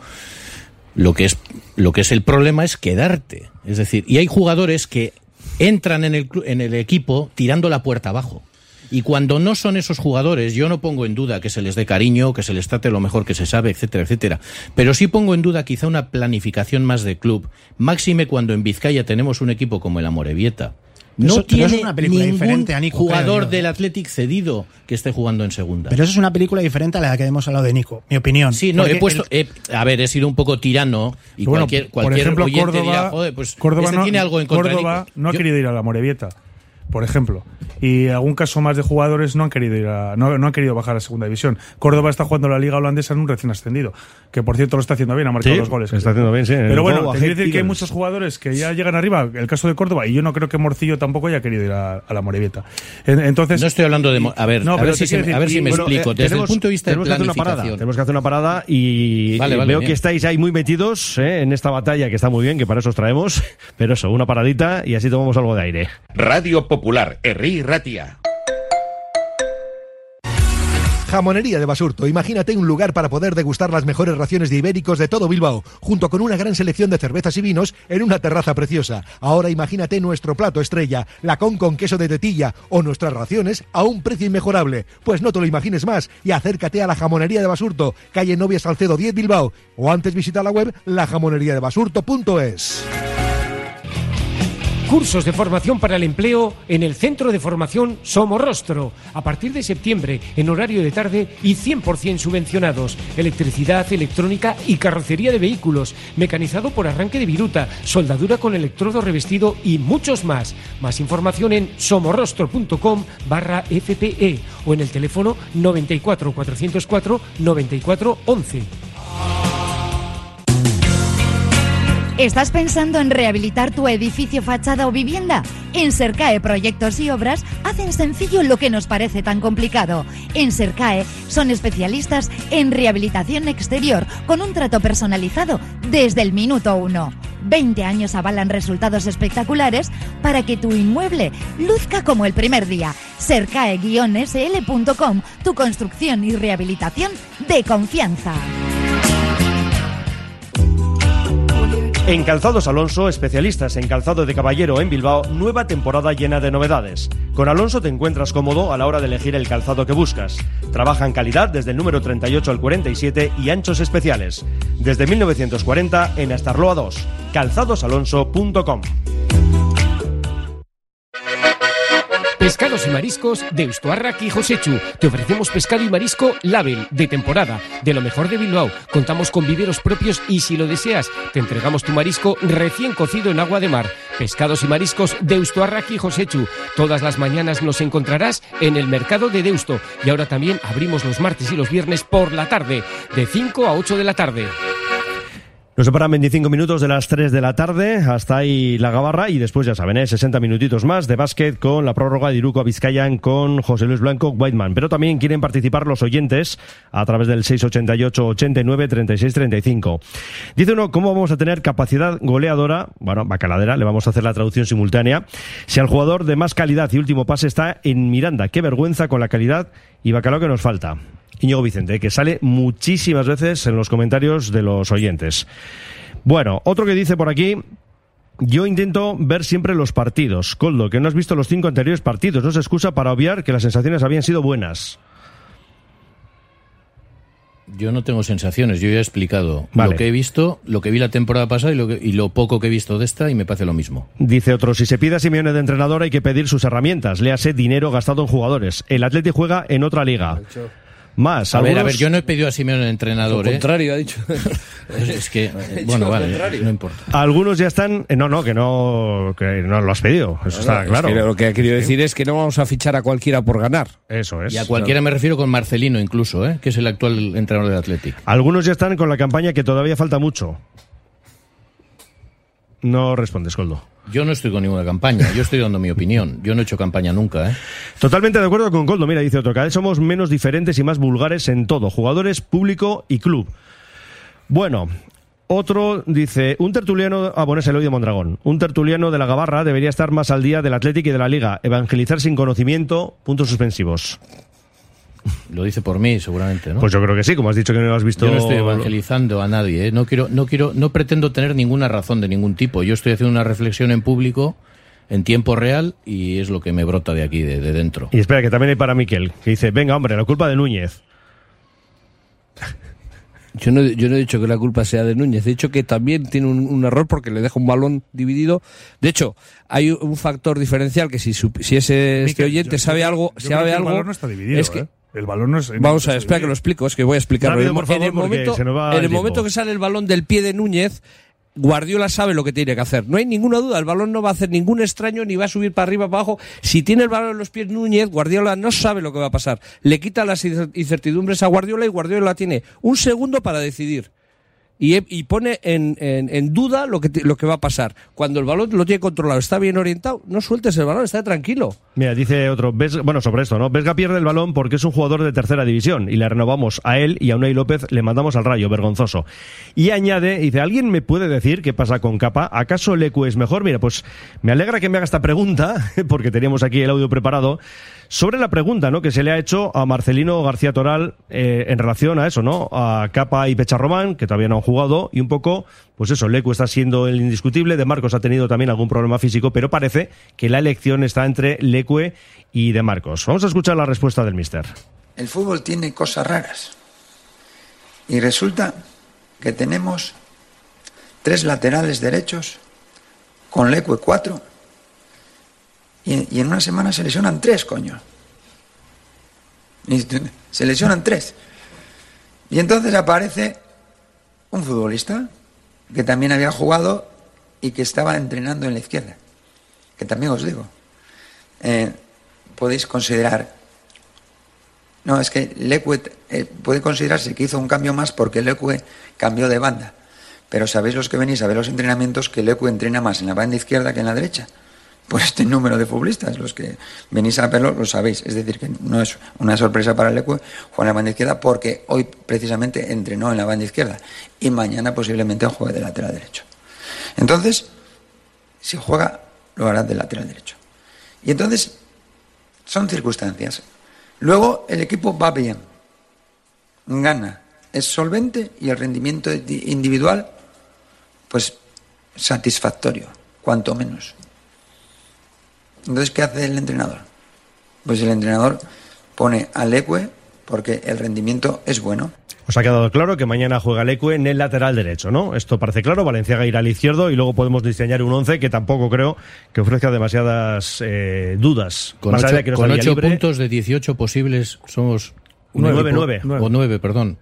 Lo que es el problema es quedarte, es decir, y hay jugadores que entran en el equipo tirando la puerta abajo. Y cuando no son esos jugadores, yo no pongo en duda que se les dé cariño, que se les trate lo mejor que se sabe, etcétera, etcétera. Pero sí pongo en duda quizá una planificación más de club, máxime cuando en Vizcaya tenemos un equipo como el Amorebieta. No tiene ningún jugador del Athletic cedido que esté jugando en segunda. Pero eso es una película diferente a la que hemos hablado de Nico, mi opinión. Sí, no, he sido un poco tirano y bueno, cualquier por ejemplo, oyente Córdoba, dirá, joder, pues Córdoba no, tiene algo en contra. Córdoba no ha querido ir a la Amorebieta, por ejemplo, y algún caso más de jugadores no han querido bajar a segunda división. Córdoba está jugando la liga holandesa en un recién ascendido, que por cierto lo está haciendo bien, ha marcado los goles. Está haciendo bien, sí. Pero bueno, te quiero decir que hay muchos jugadores que ya llegan arriba, el caso de Córdoba, y yo no creo que Morcillo tampoco haya querido ir a la Amorebieta. Entonces, no estoy hablando de... A ver si me explico. Desde el punto de vista de planificación. Tenemos que hacer una parada y veo bien. Que estáis ahí muy metidos en esta batalla, que está muy bien, que para eso os traemos, pero eso, una paradita y así tomamos algo de aire. Radio Popular, Herri Ratia. Jamonería de Basurto. Imagínate un lugar para poder degustar las mejores raciones de ibéricos de todo Bilbao, junto con una gran selección de cervezas y vinos en una terraza preciosa. Ahora imagínate nuestro plato estrella, lacón con queso de tetilla, o nuestras raciones a un precio inmejorable. Pues no te lo imagines más y acércate a la Jamonería de Basurto, calle Novia Salcedo 10 Bilbao, o antes visita la web lajamoneriadebasurto.es. Cursos de formación para el empleo en el Centro de Formación Somorrostro. A partir de septiembre, en horario de tarde y 100% subvencionados. Electricidad, electrónica y carrocería de vehículos. Mecanizado por arranque de viruta, soldadura con electrodo revestido y muchos más. Más información en somorrostro.com/FPE o en el teléfono 94 404 94 11. ¿Estás pensando en rehabilitar tu edificio, fachada o vivienda? En Sercae Proyectos y Obras hacen sencillo lo que nos parece tan complicado. En Sercae son especialistas en rehabilitación exterior con un trato personalizado desde el minuto 1. 20 años avalan resultados espectaculares para que tu inmueble luzca como el primer día. Sercae-sl.com, tu construcción y rehabilitación de confianza. En Calzados Alonso, especialistas en calzado de caballero en Bilbao, nueva temporada llena de novedades. Con Alonso te encuentras cómodo a la hora de elegir el calzado que buscas. Trabaja en calidad desde el número 38 al 47 y anchos especiales. Desde 1940 en Astarloa 2. calzadosalonso.com. Pescados y mariscos Deusto Arraki y Josechu. Te ofrecemos pescado y marisco Label, de temporada, de lo mejor de Bilbao. Contamos con viveros propios y si lo deseas, te entregamos tu marisco recién cocido en agua de mar. Pescados y mariscos Deusto Arraki y Josechu. Todas las mañanas nos encontrarás en el mercado de Deusto. Y ahora también abrimos los martes y los viernes por la tarde, de 5 a 8 de la tarde. Nos separan 25 minutos de las 3 de la tarde, hasta ahí la gabarra y después ya saben, 60 minutitos más de básquet con la prórroga de Iruko Vizcayan con José Luis Blanco Whiteman. Pero también quieren participar los oyentes a través del 688 89 36 35. Dice uno, ¿cómo vamos a tener capacidad goleadora? Bueno, bacaladera, le vamos a hacer la traducción simultánea. Si el jugador de más calidad y último pase está en Miranda, qué vergüenza con la calidad y bacalao que nos falta. Íñigo Vicente, que sale muchísimas veces en los comentarios de los oyentes. Bueno, otro que dice por aquí, yo intento ver siempre los partidos. Koldo, que no has visto los 5 anteriores partidos, no es excusa para obviar que las sensaciones habían sido buenas. Yo no tengo sensaciones, yo ya he explicado lo que he visto, lo que vi la temporada pasada y lo poco que he visto de esta y me parece lo mismo. Dice otro, si se pide a Simeone de entrenador hay que pedir sus herramientas, léase dinero gastado en jugadores. El Atleti juega en otra liga. Más, a ver, yo no he pedido a Simeone de entrenador. Lo contrario, ha dicho. Es que, bueno, vale, no importa. Algunos ya están... que no lo has pedido, eso está claro. Es que lo que he querido decir es que no vamos a fichar a cualquiera por ganar. Eso es. Y a cualquiera me refiero con Marcelino incluso, que es el actual entrenador del Athletic. Algunos ya están con la campaña que todavía falta mucho. No respondes, Koldo. Yo no estoy con ninguna campaña, yo estoy dando mi opinión. Yo no he hecho campaña nunca, Totalmente de acuerdo con Koldo. Mira, dice otro, cada vez somos menos diferentes y más vulgares en todo. Jugadores, público y club. Bueno, otro dice, un tertuliano... es Eloy de Mondragón. Un tertuliano de la Gabarra debería estar más al día del Athletic y de la Liga. Evangelizar sin conocimiento, puntos suspensivos. Lo dice por mí, seguramente, ¿no? Pues yo creo que sí, como has dicho que no lo has visto... Yo no estoy evangelizando a nadie, no pretendo tener ninguna razón de ningún tipo. Yo estoy haciendo una reflexión en público, en tiempo real, y es lo que me brota de aquí, de dentro. Y espera, que también hay para Miquel, que dice, venga, hombre, la culpa de Núñez. Yo no he dicho que la culpa sea de Núñez, he dicho que también tiene un error porque le deja un balón dividido. De hecho, hay un factor diferencial que si este oyente sabe algo... El balón no está dividido, es que, el balón no es... Vamos a ver, espera que lo explico, es que voy a explicarlo. En el momento que sale el balón del pie de Núñez, Guardiola sabe lo que tiene que hacer. No hay ninguna duda, el balón no va a hacer ningún extraño ni va a subir para arriba, para abajo. Si tiene el balón en los pies Núñez, Guardiola no sabe lo que va a pasar. Le quita las incertidumbres a Guardiola y Guardiola tiene un segundo para decidir. Y pone en duda lo que va a pasar. Cuando el balón lo tiene controlado, está bien orientado, no sueltes el balón, está tranquilo. Mira, dice otro, sobre esto, ¿no? Vesga pierde el balón porque es un jugador de tercera división y le renovamos a él y a Unai López le mandamos al Rayo, vergonzoso. Y añade, dice, ¿alguien me puede decir qué pasa con Capa? ¿Acaso Lecu es mejor? Mira, pues me alegra que me haga esta pregunta, porque teníamos aquí el audio preparado, Sobre la pregunta, ¿no?, que se le ha hecho a Marcelino García Toral en relación a eso, ¿no?, a Capa y Pecharromán, que todavía no han jugado, y un poco, pues eso, Lecu está siendo el indiscutible, De Marcos ha tenido también algún problema físico, pero parece que la elección está entre Leque y De Marcos. Vamos a escuchar la respuesta del míster. El fútbol tiene cosas raras. Y resulta que tenemos 3 laterales derechos, con Leque 4, y en una semana se lesionan 3, coño. Se lesionan 3. Y entonces aparece un futbolista que también había jugado y que estaba entrenando en la izquierda. Que también os digo, podéis considerar... No, es que Leque puede considerarse que hizo un cambio más porque Leque cambió de banda. Pero sabéis los que venís a ver los entrenamientos que Leque entrena más en la banda izquierda que en la derecha. Por este número de futbolistas, los que venís a verlo lo sabéis. Es decir, que no es una sorpresa para Leque jugar en la banda izquierda porque hoy precisamente entrenó en la banda izquierda y mañana posiblemente juegue de lateral derecho. Entonces, si juega, lo hará de lateral derecho. Y entonces, son circunstancias. Luego, el equipo va bien, gana, es solvente y el rendimiento individual, pues, satisfactorio, cuanto menos. Entonces, ¿qué hace el entrenador? Pues el entrenador pone a Leque porque el rendimiento es bueno. Os ha quedado claro que mañana juega Leque en el lateral derecho, ¿no? Esto parece claro, Valenciaga irá al izquierdo y luego podemos diseñar un 11 que tampoco creo que ofrezca demasiadas dudas. Con 8 puntos de 18 posibles somos 9. O 9, perdón.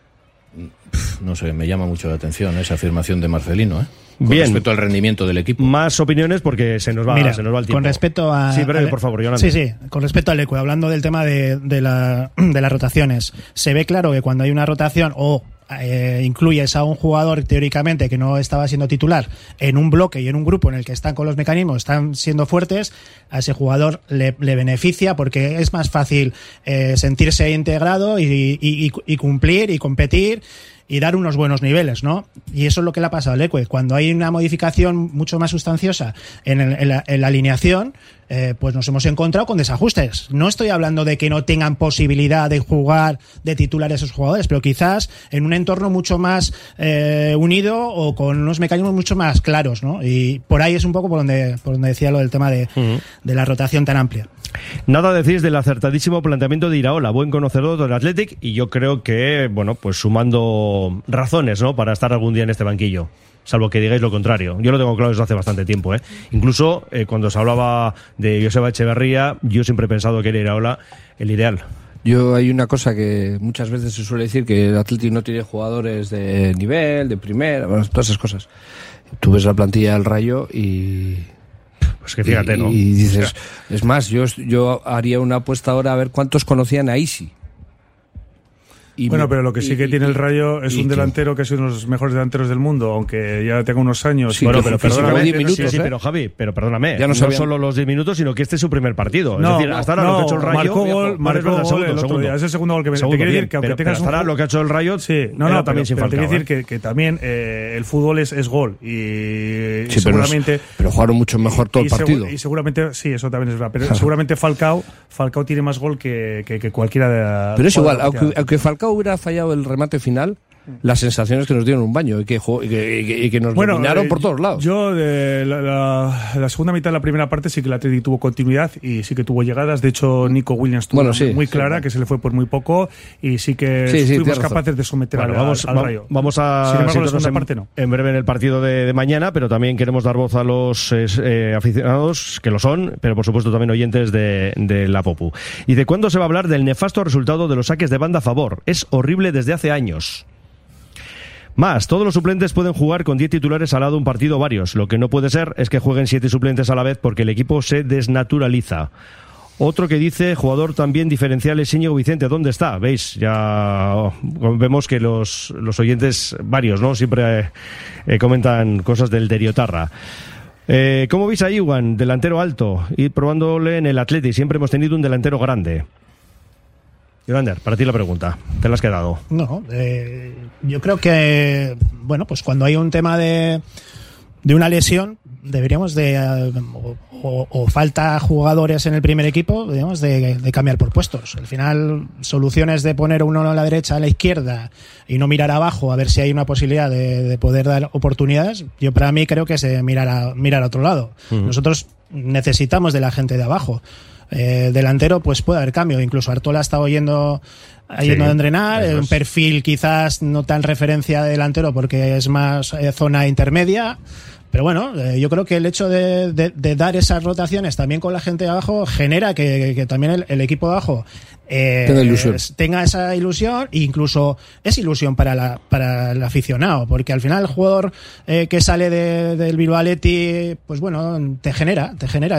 No sé, me llama mucho la atención esa afirmación de Marcelino, Con Bien. respecto al rendimiento del equipo. Más opiniones porque se nos va el tiempo. Con respecto a... Sí, breve, por favor, Yolanda. Sí, con respecto a Leque, hablando del tema de las rotaciones, se ve claro que cuando hay una rotación o incluyes a un jugador teóricamente que no estaba siendo titular en un bloque y en un grupo en el que están con los mecanismos, están siendo fuertes, a ese jugador le beneficia porque es más fácil sentirse integrado y cumplir y competir y dar unos buenos niveles, ¿no? Y eso es lo que le ha pasado a Leque. Cuando hay una modificación mucho más sustanciosa en la alineación, pues nos hemos encontrado con desajustes. No estoy hablando de que no tengan posibilidad de jugar de titular esos jugadores, pero quizás en un entorno mucho más unido o con unos mecanismos mucho más claros, ¿no? Y por ahí es un poco por donde decía lo del tema de la rotación tan amplia. Nada decís del acertadísimo planteamiento de Iraola, buen conocedor del Athletic, y yo creo que, bueno, pues sumando razones, ¿no?, para estar algún día en este banquillo, salvo que digáis lo contrario. Yo lo tengo claro desde hace bastante tiempo, Incluso cuando se hablaba de Joseba Echeverría, yo siempre he pensado que era Iraola el ideal. Yo hay una cosa que muchas veces se suele decir, que el Athletic no tiene jugadores de nivel, de primera, bueno, todas esas cosas. Tú ves la plantilla del Rayo y... Pues que fíjate, ¿no? Y dices, es más, yo haría una apuesta ahora a ver cuántos conocían a Isi. Bueno, pero lo que sí que tiene el Rayo es un delantero que es uno de los mejores delanteros del mundo, aunque ya tenga unos años. Sí, bueno, pero perdóname, 10 minutos, sí, pero Javi, perdóname, ya no solo los 10 minutos, sino que este es su primer partido. No, es decir, hasta ahora lo que ha hecho el Rayo... Marcó gol el otro día, es el segundo gol que me... Segundo, te quiero decir que aunque tengas hasta ahora lo que ha hecho el Rayo también sin falta. Te quiero decir que también el fútbol es gol y sí, seguramente... Pero jugaron mucho mejor todo el partido. Y seguramente, sí, eso también es verdad, pero seguramente Falcao tiene más gol que cualquiera de... Pero es igual, aunque Falcao hubiera fallado el remate final, las sensaciones que nos dieron un baño y que nos dominaron por todos lados. Yo de la segunda mitad de la primera parte sí que el Atleti tuvo continuidad y sí que tuvo llegadas. De hecho, Nico Williams tuvo muy clara, que se le fue por muy poco, y sí que fuimos capaces de someter al Rayo. Vamos a sin embargo, la segunda parte no. En breve en el partido de mañana, pero también queremos dar voz a los aficionados, que lo son, pero por supuesto también oyentes de la Popu. ¿Y de cuándo se va a hablar del nefasto resultado de los saques de banda a favor? Es horrible desde hace años. Más, todos los suplentes pueden jugar con 10 titulares al lado un partido o varios. Lo que no puede ser es que jueguen 7 suplentes a la vez porque el equipo se desnaturaliza. Otro que dice, jugador también diferencial es Íñigo Vicente. ¿Dónde está? ¿Veis? Ya vemos que los oyentes, varios, ¿no?, siempre comentan cosas del Deriotarra. ¿Cómo veis a Iwan, delantero alto? Ir probándole en el Athletic. Siempre hemos tenido un delantero grande. Yolander, para ti la pregunta, te la has quedado. No, yo creo que, bueno, pues cuando hay un tema de una lesión, deberíamos de o falta jugadores en el primer equipo, deberíamos de cambiar por puestos. Al final, soluciones de poner uno a la derecha, a la izquierda y no mirar abajo a ver si hay una posibilidad de poder dar oportunidades, yo para mí creo que es mirar a otro lado. Nosotros necesitamos de la gente de abajo. Delantero pues puede haber cambio, incluso Artola ha estado yendo a entrenar, un perfil quizás no tan referencia de delantero porque es más zona intermedia, pero bueno, yo creo que el hecho de dar esas rotaciones también con la gente de abajo genera que también el equipo de abajo tenga esa ilusión, e incluso es ilusión para el aficionado, porque al final el jugador que sale del Bilbao Athletic, pues bueno, te genera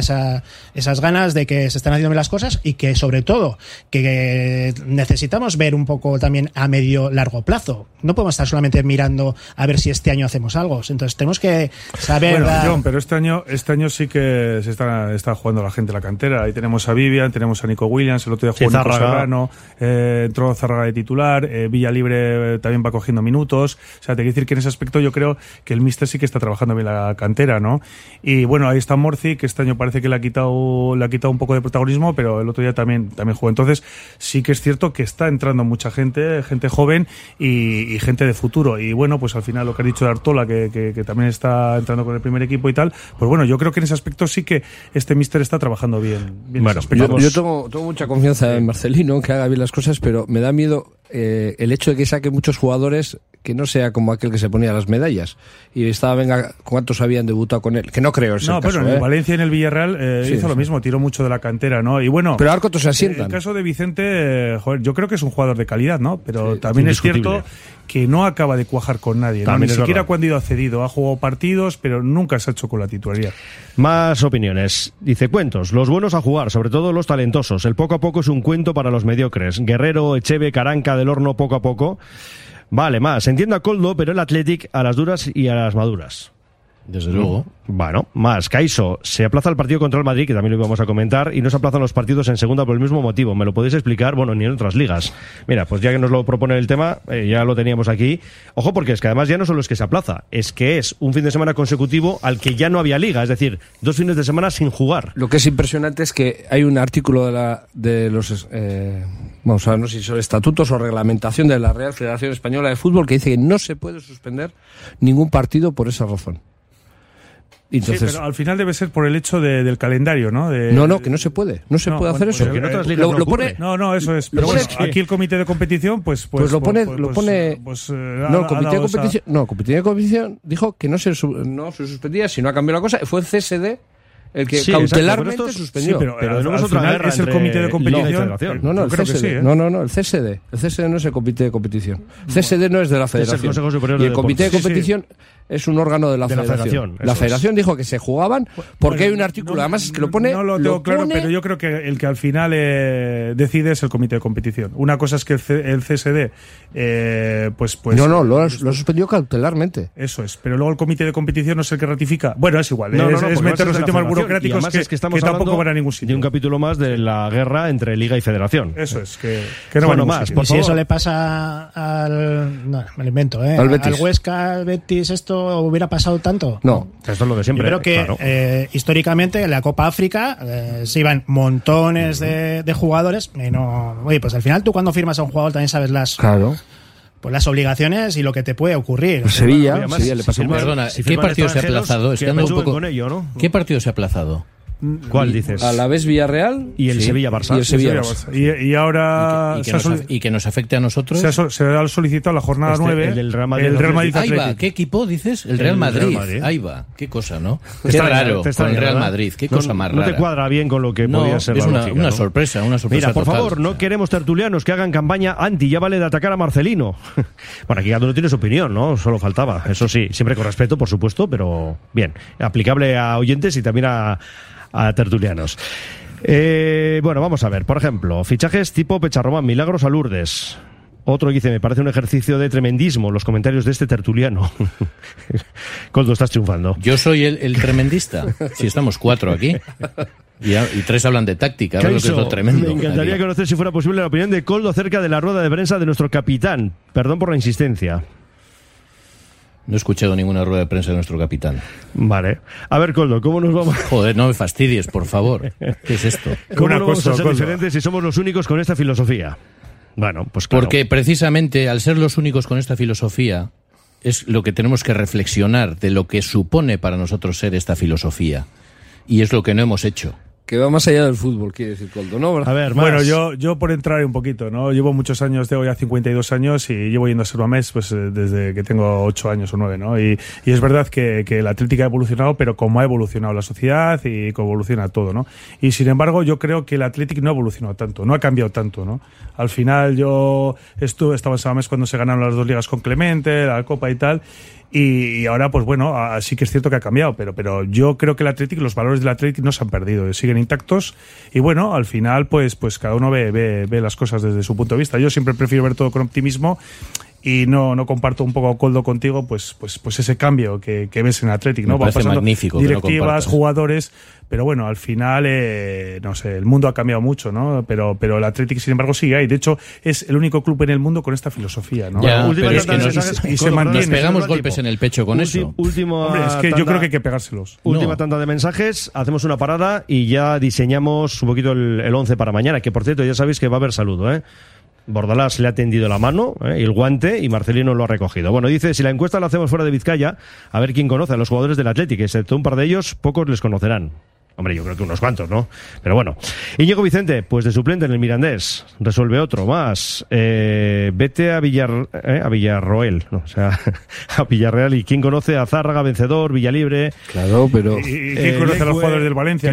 esas ganas de que se están haciendo bien las cosas, y que sobre todo que necesitamos ver un poco también a medio largo plazo. No podemos estar solamente mirando a ver si este año hacemos algo, entonces tenemos que saber. Bueno, John, pero este año sí que se está jugando la gente de la cantera. Ahí tenemos a Vivian, tenemos a Nico Williams, el otro día jugó Nico Serrano, entró Zárraga de titular, Villalibre también va cogiendo minutos. O sea, te quiero decir que en ese aspecto yo creo que el míster sí que está trabajando bien la cantera, ¿no? Y bueno, ahí está Morci, que este año parece que le ha quitado un poco de protagonismo, pero el otro día también jugó. Entonces sí que es cierto que está entrando mucha gente joven y gente de futuro. Y bueno, pues al final lo que ha dicho de Artola, que también está entrando con el primer equipo y tal, pues bueno, yo creo que en ese aspecto sí que este míster está trabajando bien. Bueno, yo tengo mucha confianza en Marcelino, que haga bien las cosas, pero me da miedo el hecho de que saque muchos jugadores, que no sea como aquel que se ponía las medallas y ¿cuántos habían debutado con él? Que no creo ese caso. Pero en el Valencia y en el Villarreal hizo lo mismo, tiró mucho de la cantera, ¿no? Y bueno, pero Arcoto se asientan. En el caso de Vicente, yo creo que es un jugador de calidad, ¿no? Pero también es cierto que no acaba de cuajar con nadie, ¿no? Ni siquiera cuando ha ido cedido, ha jugado partidos, pero nunca se ha hecho con la titularidad. Más opiniones. Dice, cuentos, los buenos a jugar, sobre todo los talentosos. El poco a poco es un cuento para los mediocres. Guerrero, Echeve, Caranca, Del Horno, poco a poco. Vale, más. Entiendo a Koldo, pero el Athletic a las duras y a las maduras. Desde luego. Bueno, más. Caiso, se aplaza el partido contra el Madrid, que también lo íbamos a comentar, y no se aplazan los partidos en segunda por el mismo motivo. ¿Me lo podéis explicar? Bueno, ni en otras ligas. Mira, pues ya que nos lo propone el tema, ya lo teníamos aquí. Ojo, porque es que además ya no solo es que se aplaza, es que es un fin de semana consecutivo al que ya no había liga, es decir, 2 fines de semana sin jugar. Lo que es impresionante es que hay un artículo de los... vamos a ver, no sé si son estatutos o reglamentación de la Real Federación Española de Fútbol, que dice que no se puede suspender ningún partido por esa razón. Entonces, sí, pero al final debe ser por el hecho del calendario, ¿no? No, que no se puede. No se puede hacer eso. Porque en otras ligas lo pone. No, eso es. Pero bueno, aquí el comité de competición, pues lo pone. No, el comité de competición dijo que no se suspendía, si no ha cambiado la cosa. Fue el CSD el que cautelarmente suspendió. Sí, pero no es otra guerra, es el comité de competición. No, el CSD. No, el CSD. El CSD no es el comité de competición. El CSD no es de la Federación. Y el comité de competición es un órgano de la Federación. La Federación dijo que se jugaban porque hay un artículo, además es que lo pone... No lo tengo claro, pero yo creo que el que al final decide es el comité de competición. Una cosa es que el CSD pues lo ha suspendido cautelarmente. Eso es, pero luego el comité de competición no es el que ratifica. Bueno, es igual, es meternos en temas burocráticos que estamos tampoco van a ningún sitio. De un capítulo más de la guerra entre Liga y Federación. Eso es, que no van a más. Por si eso le pasa al... No, me lo invento, al Huesca, al Betis, esto hubiera pasado tanto. No, esto es lo de siempre. Yo creo que claro. Históricamente en la Copa África se iban montones de jugadores y no... Oye, pues al final tú cuando firmas a un jugador también sabes las obligaciones y lo que te puede ocurrir. Pues Sevilla le pasó. Perdona, ¿qué partido se ha aplazado? Es que ando un poco con ello, ¿no? ¿Qué partido se ha aplazado? ¿Cuál dices? Alavés Villarreal y el Sevilla-Barça. Y el Sevilla-Barça. Y ahora... ¿Y que nos afecte a nosotros? Se ha solicitado la jornada 9 el Real Madrid. El Real Madrid Ahí va, ¿qué equipo dices? El Real Madrid. Ahí va, qué cosa, ¿no? Qué raro con el Real Madrid, qué cosa más rara. No te cuadra bien con lo que podía ser es la lógica, una sorpresa, una sorpresa. Mira, por total. favor, no queremos tertulianos que hagan campaña anti, ya vale de atacar a Marcelino. Bueno, aquí cada uno tiene su opinión, ¿no? Solo faltaba. Eso sí, siempre con respeto, por supuesto, pero bien, aplicable a oyentes y también a tertulianos. Bueno, vamos a ver. Por ejemplo, fichajes tipo Pecharromán, Milagros a Lourdes. Otro dice, me parece un ejercicio de tremendismo los comentarios de este tertuliano. Coldo, estás triunfando. Yo soy el tremendista. Si estamos 4 aquí. Y 3 hablan de táctica. Caiso, que es lo tremendo. Me encantaría conocer, si fuera posible, la opinión de Coldo acerca de la rueda de prensa de nuestro capitán. Perdón por la insistencia. No he escuchado ninguna rueda de prensa de nuestro capitán. Vale. A ver, Koldo, ¿cómo nos vamos? Joder, no me fastidies, por favor. ¿Qué es esto? ¿Cómo no vamos a ser diferentes si somos los únicos con esta filosofía? Bueno, pues claro. Porque precisamente al ser los únicos con esta filosofía es lo que tenemos que reflexionar de lo que supone para nosotros ser esta filosofía. Y es lo que no hemos hecho. Que va más allá del fútbol, quiere decir Koldo, ¿no? A ver, más. Bueno, yo por entrar un poquito, ¿no? Llevo muchos años, tengo ya 52 años y llevo yendo a Servamés pues desde que tengo 8 años o 9, ¿no? Y es verdad que la Atlética ha evolucionado, pero como ha evolucionado la sociedad y como evoluciona todo, ¿no? Y sin embargo, yo creo que el Atlético no ha evolucionado tanto, no ha cambiado tanto, ¿no? Al final yo estaba en Servamés cuando se ganaron las 2 ligas con Clemente, la Copa y tal. Y ahora, pues bueno, sí que es cierto que ha cambiado, pero yo creo que el Athletic, los valores del Athletic no se han perdido, siguen intactos y bueno, al final pues cada uno ve las cosas desde su punto de vista. Yo siempre prefiero ver todo con optimismo y no comparto un poco, Koldo, contigo pues ese cambio que ves en el Athletic, ¿no? Me parece magnífico directivas, jugadores, pero bueno, al final no sé, el mundo ha cambiado mucho, ¿no? Pero el Athletic, sin embargo, sigue ahí. De hecho, es el único club en el mundo con esta filosofía, ¿no? Ya, pero es que nos pegamos golpes en el pecho con eso. Hombre, es que yo creo que hay que pegárselos. Última tanda de mensajes, hacemos una parada y ya diseñamos un poquito el 11 para mañana, que por cierto ya sabéis que va a haber saludo, ¿eh? Bordalás le ha tendido la mano y el guante y Marcelino lo ha recogido. Bueno, dice, si la encuesta la hacemos fuera de Vizcaya, a ver quién conoce a los jugadores del Athletic, excepto un par de ellos, pocos les conocerán. Hombre, yo creo que unos cuantos, ¿no? Pero bueno. Íñigo Vicente, pues de suplente en el Mirandés. Resuelve otro más. Vete a Villarroel, no, o sea, a Villarreal. ¿Y quién conoce a Zárraga, Vencedor, Villalibre? Claro, pero... ¿Y quién conoce a los jugadores del Valencia?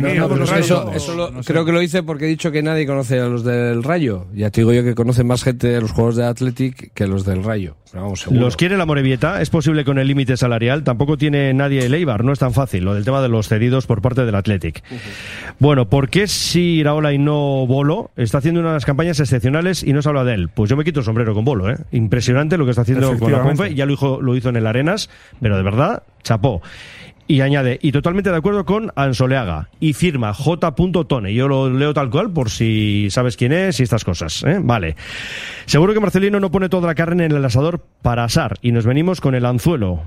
Creo que lo hice porque he dicho que nadie conoce a los del Rayo. Ya te digo yo que conoce más gente a los jugadores de Athletic que a los del Rayo. Vamos, seguro. Los quiere la Morevieta, es posible con el límite salarial. Tampoco tiene nadie el Eibar, no es tan fácil. Lo del tema de los cedidos por parte del Athletic. Bueno, ¿por qué si Iraola y no Bolo está haciendo unas campañas excepcionales y no se habla de él? Pues yo me quito el sombrero con Bolo, ¿eh? Impresionante lo que está haciendo con la Confe, ya lo hizo en el Arenas, pero de verdad, chapó. Y añade, y totalmente de acuerdo con Ansoleaga, y firma J. Tone. Yo lo leo tal cual por si sabes quién es y estas cosas, ¿eh? Vale. Seguro que Marcelino no pone toda la carne en el asador para asar, y nos venimos con el anzuelo.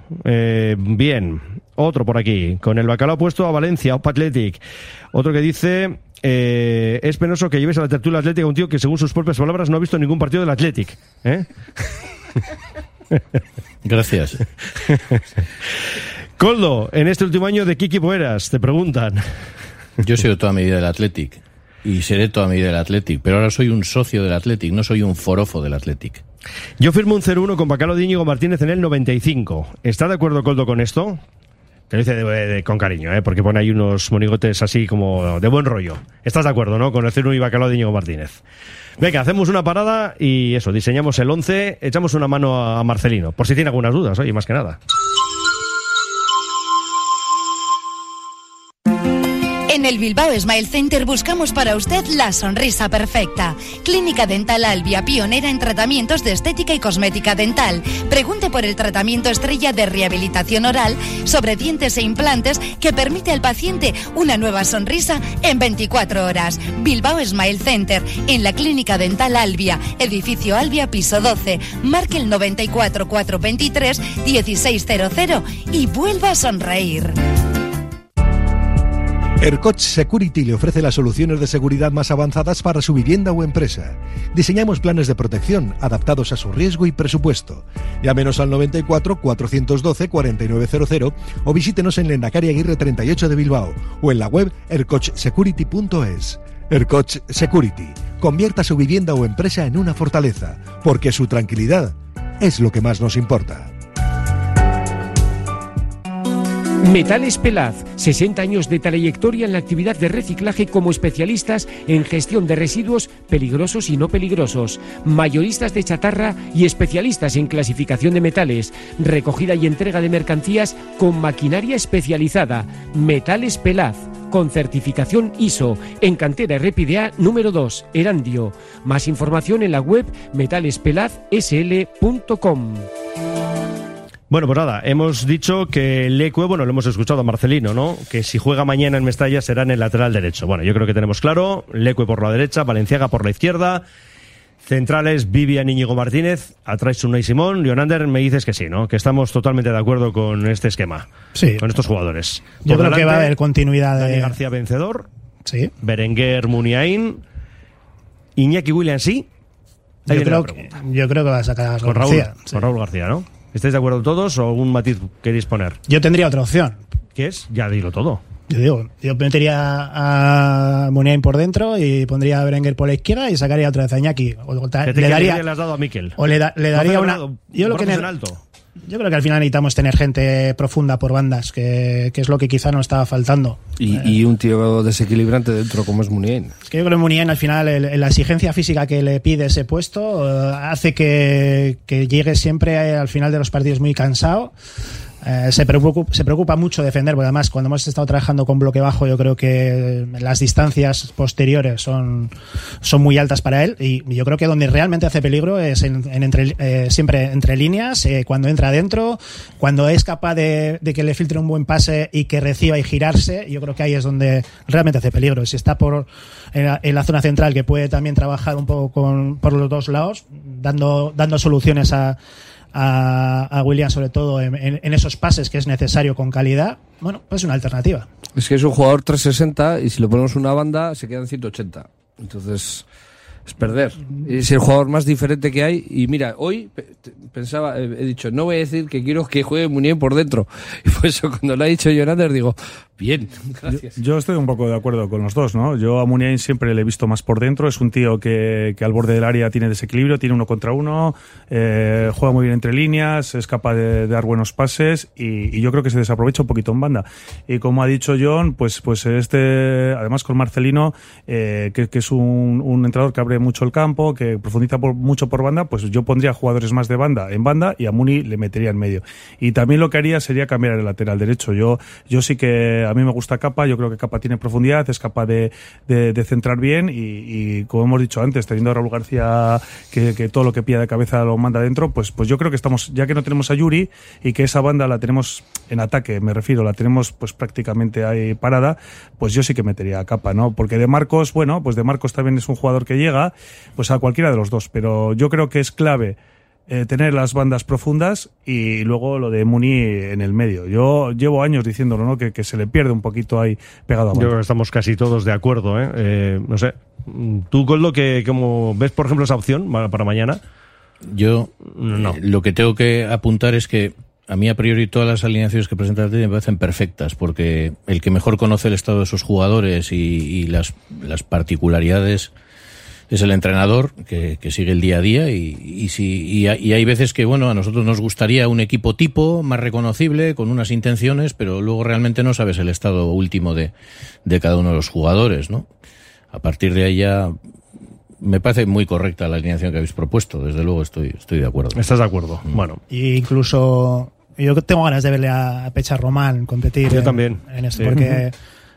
Bien. Otro por aquí, con el bacalao puesto a Valencia, Opa Athletic. Otro que dice, es penoso que lleves a la tertulia atlética un tío que según sus propias palabras no ha visto ningún partido del Athletic, ¿eh? Gracias. Koldo, en este último año, ¿de qué equipo eras? Te preguntan. Yo he sido toda mi vida del Athletic y seré toda mi vida del Athletic, pero ahora soy un socio del Athletic, no soy un forofo del Athletic. Yo firmo un 0-1 con bacalao de Íñigo Martínez en el 95. ¿Está de acuerdo, Koldo, con esto? Te lo dice con cariño, porque pone ahí unos monigotes así como de buen rollo. ¿Estás de acuerdo, no? Con el 0-1 y bacalao de Íñigo Martínez. Venga, hacemos una parada y eso, diseñamos el 11, echamos una mano a Marcelino, por si tiene algunas dudas, oye, más que nada. En el Bilbao Smile Center buscamos para usted la sonrisa perfecta. Clínica Dental Albia, pionera en tratamientos de estética y cosmética dental. Pregunte por el tratamiento estrella de rehabilitación oral sobre dientes e implantes que permite al paciente una nueva sonrisa en 24 horas. Bilbao Smile Center, en la Clínica Dental Albia, edificio Albia, piso 12. Marque el 94 423 1600 y vuelva a sonreír. Ercoch Security le ofrece las soluciones de seguridad más avanzadas para su vivienda o empresa. Diseñamos planes de protección adaptados a su riesgo y presupuesto. Llámenos al 94 412 4900 o visítenos en Lehendakari Aguirre 38 de Bilbao o en la web ercochsecurity.es. Ercoch Security. Convierta su vivienda o empresa en una fortaleza, porque su tranquilidad es lo que más nos importa. Metales Pelaz, 60 años de trayectoria en la actividad de reciclaje como especialistas en gestión de residuos peligrosos y no peligrosos, mayoristas de chatarra y especialistas en clasificación de metales, recogida y entrega de mercancías con maquinaria especializada. Metales Pelaz, con certificación ISO, en cantera RPDA número 2, Erandio. Más información en la web metalespelazsl.com. Bueno, pues nada, hemos dicho que Lecue, bueno, lo hemos escuchado a Marcelino, ¿no? Que si juega mañana en Mestalla será en el lateral derecho. Bueno, yo creo que tenemos claro, Lecue por la derecha, Valenciaga por la izquierda, Centrales, Vivian, Íñigo Martínez, atrás Unai Simón. Leonander, me dices que sí, ¿no? Que estamos totalmente de acuerdo con este esquema. Sí. Con estos jugadores. Yo creo que va a haber continuidad Dani de... García vencedor. Sí. Berenguer, Muniain. Iñaki Williams, sí. Yo creo que va a sacar con García. Raúl, sí. Con Raúl García, ¿no? ¿Estáis de acuerdo todos o algún matiz queréis poner? Yo tendría otra opción. ¿Qué es? Ya dilo todo. Yo metería a Muniain por dentro y pondría a Berenguer por la izquierda y sacaría otra vez a Iñaki. Le has dado a Mikel. O le daría una... Yo creo que al final necesitamos tener gente profunda por bandas, que es lo que quizá nos estaba faltando. Y un tío desequilibrante dentro como es Muniain. Es que yo creo que Muniain al final, la exigencia física que le pide ese puesto hace que llegue siempre al final de los partidos muy cansado. Se preocupa mucho defender, porque además cuando hemos estado trabajando con bloque bajo yo creo que las distancias posteriores son muy altas para él, y yo creo que donde realmente hace peligro es siempre entre líneas, cuando entra adentro, cuando es capaz de que le filtre un buen pase y que reciba y girarse. Yo creo que ahí es donde realmente hace peligro. Si está en la zona central, que puede también trabajar un poco por los dos lados, dando soluciones a William, sobre todo en esos pases que es necesario con calidad, bueno, pues es una alternativa. Es que es un jugador 360 y si le ponemos una banda se quedan 180. Entonces es perder. Es el jugador más diferente que hay. Y mira, hoy pensaba, he dicho, no voy a decir que quiero que juegue Muniain por dentro. Y por eso cuando lo ha dicho Jonander digo, bien, gracias. Yo estoy un poco de acuerdo con los dos, ¿no? Yo a Muniain siempre le he visto más por dentro. Es un tío que al borde del área tiene desequilibrio, tiene 1 contra 1, juega muy bien entre líneas, es capaz de dar buenos pases y yo creo que se desaprovecha un poquito en banda. Y como ha dicho John, pues además con Marcelino, que es un entrenador que abre mucho el campo, que profundiza mucho por banda, pues yo pondría jugadores más de banda en banda y a Muni le metería en medio. Y también lo que haría sería cambiar el lateral derecho. Yo sí que a mí me gusta Capa, yo creo que Capa tiene profundidad, es capaz de centrar bien y como hemos dicho antes, teniendo a Raúl García que todo lo que pilla de cabeza lo manda dentro, pues yo creo que estamos, ya que no tenemos a Yuri y que esa banda la tenemos en ataque, me refiero, la tenemos pues prácticamente ahí parada, pues yo sí que metería a Capa, ¿no? Porque De Marcos, bueno, pues De Marcos también es un jugador que llega pues a cualquiera de los dos, pero yo creo que es clave tener las bandas profundas y luego lo de Muni en el medio. Yo llevo años diciéndolo, ¿no? Que se le pierde un poquito ahí pegado a banda. Yo creo que estamos casi todos de acuerdo, no sé. ¿Tú, Coldo, que como ves, por ejemplo, esa opción para mañana? Yo no. Lo que tengo que apuntar es que a mí a priori todas las alineaciones que presenta el me parecen perfectas, porque el que mejor conoce el estado de sus jugadores y las particularidades es el entrenador que sigue el día a día y hay veces que, bueno, a nosotros nos gustaría un equipo tipo más reconocible, con unas intenciones, pero luego realmente no sabes el estado último de cada uno de los jugadores, ¿no? A partir de ahí ya me parece muy correcta la alineación que habéis propuesto, desde luego estoy de acuerdo. ¿Estás de acuerdo? Bueno. Y incluso yo tengo ganas de verle a Pecha Román competir también en esto, sí. Porque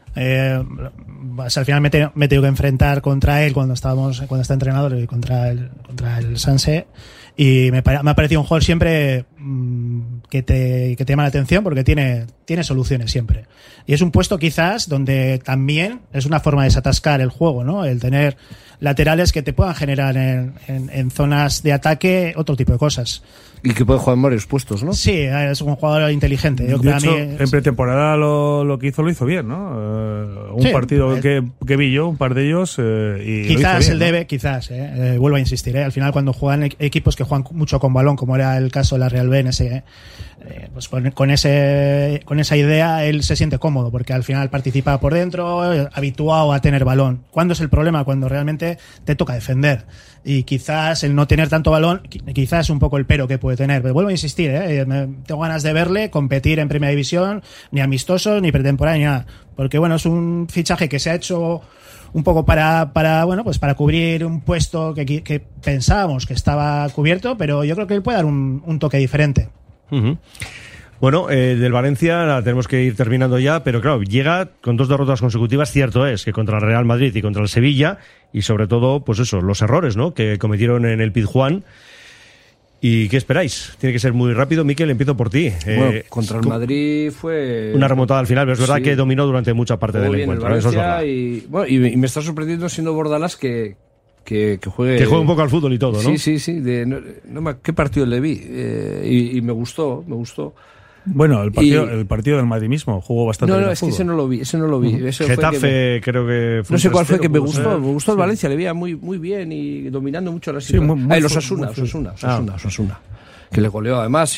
al final me he tenido que enfrentar contra él cuando está entrenador y contra el Sanse, y me ha parecido un jugador siempre que te llama la atención porque tiene soluciones siempre, y es un puesto quizás donde también es una forma de desatascar el juego, ¿no? El tener laterales que te puedan generar en zonas de ataque otro tipo de cosas. Y que puede jugar en varios puestos, ¿no? Sí, es un jugador inteligente. De hecho, en pretemporada lo que lo hizo bien, ¿no? Un partido que vi yo, un par de ellos, y quizás lo hizo bien, debe, quizás, vuelvo a insistir, al final cuando juegan equipos que juegan mucho con balón, como era el caso de la Real B, pues con esa idea él se siente cómodo, porque al final participa por dentro, habituado a tener balón. ¿Cuándo es el problema? Cuando realmente te toca defender. Y quizás el no tener tanto balón, quizás es un poco el pero que puede tener. Pero vuelvo a insistir, tengo ganas de verle competir en Primera División, ni amistosos, ni pretemporada, ni nada. Porque bueno, es un fichaje que se ha hecho un poco para cubrir un puesto que pensábamos que estaba cubierto, pero yo creo que él puede dar un toque diferente. Uh-huh. Bueno, del Valencia tenemos que ir terminando ya, pero claro, llega con 2 derrotas consecutivas, cierto es, que contra el Real Madrid y contra el Sevilla, y sobre todo, pues eso, los errores, ¿no?, que cometieron en el Pizjuán. ¿Y qué esperáis? Tiene que ser muy rápido. Mikel, empiezo por ti. Bueno, contra el Madrid fue una remontada al final, pero es verdad que dominó durante mucha parte del encuentro. Eso es verdad. Y me está sorprendiendo siendo Bordalás que que juegue... Que juegue un poco al fútbol y todo, ¿no? Sí. ¿Qué partido le vi? Y me gustó. Bueno, el partido del Madrid mismo jugó bastante bien. No, es que ese no lo vi. Eso Getafe creo que fue no sé cuál fue que me gustó. Me gustó el Valencia, le veía muy bien y dominando mucho la situación. Los Osasuna, que le goleó además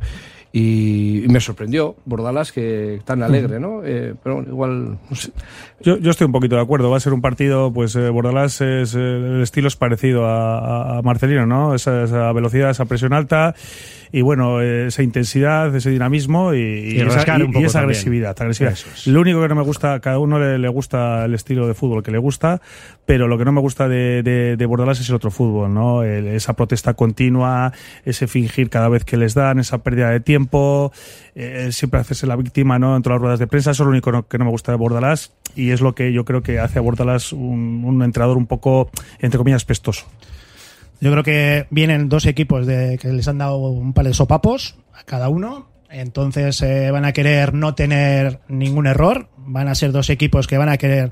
y me sorprendió Bordalás, que tan alegre, ¿no? Pero igual, no sé. Yo estoy un poquito de acuerdo. Va a ser un partido, pues Bordalás el estilo es parecido a Marcelino, ¿no? Esa velocidad, esa presión alta y bueno, esa intensidad, ese dinamismo y esa agresividad. Lo único que no me gusta, a cada uno le gusta el estilo de fútbol que le gusta, pero lo que no me gusta de Bordalás es el otro fútbol, ¿no? Esa protesta continua, ese fingir cada vez que les dan, esa pérdida de tiempo, siempre hacerse la víctima, ¿no? En todas las ruedas de prensa. Eso es lo único que no me gusta de Bordalás y es lo que yo creo que hace a Bordalás un entrenador un poco, entre comillas, pestoso. Yo creo que vienen dos equipos que les han dado un par de sopapos a cada uno, entonces van a querer no tener ningún error, van a ser dos equipos que van a querer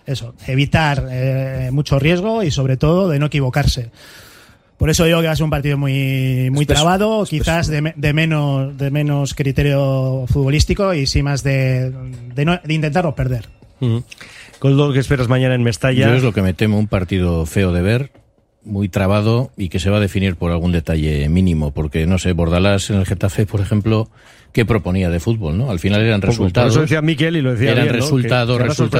evitar mucho riesgo y sobre todo de no equivocarse. Por eso digo que va a ser un partido muy trabado, quizás de menos criterio futbolístico y sí más de intentarlo perder. ¿Con lo que esperas mañana en Mestalla? Yo es lo que me temo, un partido feo de ver, muy trabado y que se va a definir por algún detalle mínimo, porque no sé, Bordalás en el Getafe, por ejemplo, ¿qué proponía de fútbol, no? Al final eran resultados. Por eso decía Miquel y lo decía eran bien, ¿no? resultados.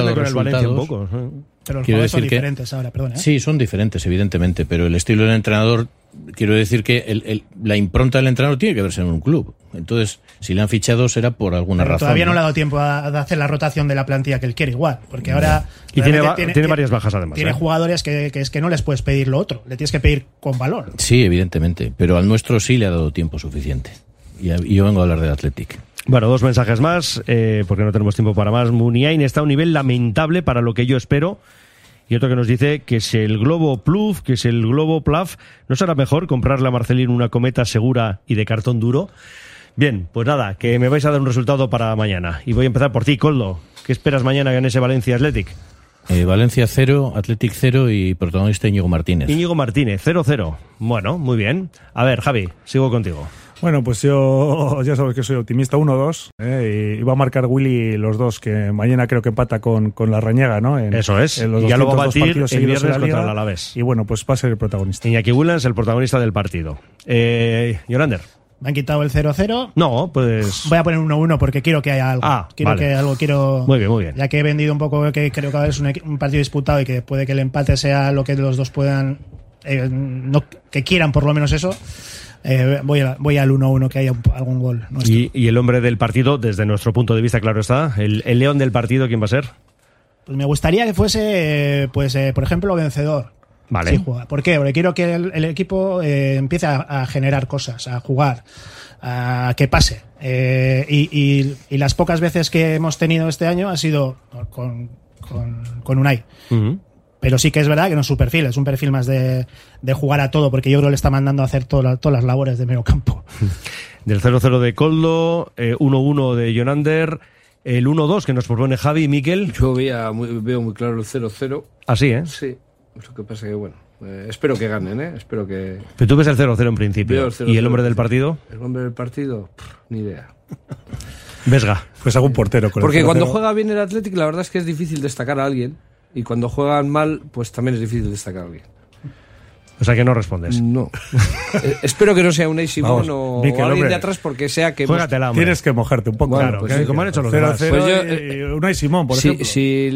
Un poco. Pero los jugadores son diferentes ahora, perdón. Sí, son diferentes, evidentemente, pero el estilo del entrenador, quiero decir que la impronta del entrenador tiene que verse en un club. Entonces, si le han fichado será por alguna razón. Todavía no le ha dado tiempo a hacer la rotación de la plantilla que él quiere igual, porque ahora... Y tiene varias bajas además. Tiene jugadores que es que no les puedes pedir lo otro, le tienes que pedir con valor. Sí, evidentemente, pero al nuestro sí le ha dado tiempo suficiente. Y yo vengo a hablar del Athletic. Bueno, 2 mensajes más, porque no tenemos tiempo para más. Muniain está a un nivel lamentable para lo que yo espero. Y otro que nos dice que es el Globo Pluf, que es el Globo Plaf. ¿No será mejor comprarle a Marcelino una cometa segura y de cartón duro? Bien, pues nada, que me vais a dar un resultado para mañana. Y voy a empezar por ti, Koldo. ¿Qué esperas mañana en ese Valencia Athletic? Valencia 0, Athletic 0 y protagonista Íñigo Martínez. Íñigo Martínez, 0-0. Bueno, muy bien. A ver, Javi, sigo contigo. Bueno, pues yo ya sabes que soy optimista, 1-2, y va a marcar Willy los dos, que mañana creo que empata con la Rañaga, ¿no? Eso es, y ya lo va a batir el viernes contra el Alavés. Y bueno, pues va a ser el protagonista. Iñaki Williams, el protagonista del partido. Yonander. Me han quitado el 0-0. No, pues... Voy a poner 1-1 porque quiero que haya algo. Muy bien. Ya que he vendido un poco que creo que es un partido disputado y que puede que el empate sea lo que los dos puedan... que quieran por lo menos eso... voy al 1-1, que haya algún gol nuestro. Y el hombre del partido, desde nuestro punto de vista, claro está, el león del partido, ¿quién va a ser? Pues me gustaría que fuese, por ejemplo, vencedor. Vale. Sí, juega. ¿Por qué? Porque quiero que el equipo empiece a generar cosas, a jugar, a que pase. Y las pocas veces que hemos tenido este año ha sido con Unai. Uh-huh. Pero sí que es verdad que no es su perfil, es un perfil más de jugar a todo, porque yo creo que le está mandando a hacer todas las labores de medio campo. Del 0-0 de Koldo, 1-1 de Yonander, el 1-2 que nos propone Javi y Miquel. Yo veo muy claro el 0-0. ¿Así, Sí, lo que pasa que bueno, espero que ganen, espero que... Pero tú ves el 0-0 en principio. ¿Y el hombre del partido? El hombre del partido, ni idea. Vesga. Pues algún portero. Porque cuando juega bien el Athletic, la verdad es que es difícil destacar a alguien. Y cuando juegan mal, pues también es difícil destacar a alguien. O sea que no respondes. No. Espero que no sea un Simón o alguien de atrás, porque sea que... Tienes que mojarte un poco. Claro, pues como han hecho los demás. Unai Simón, por ejemplo.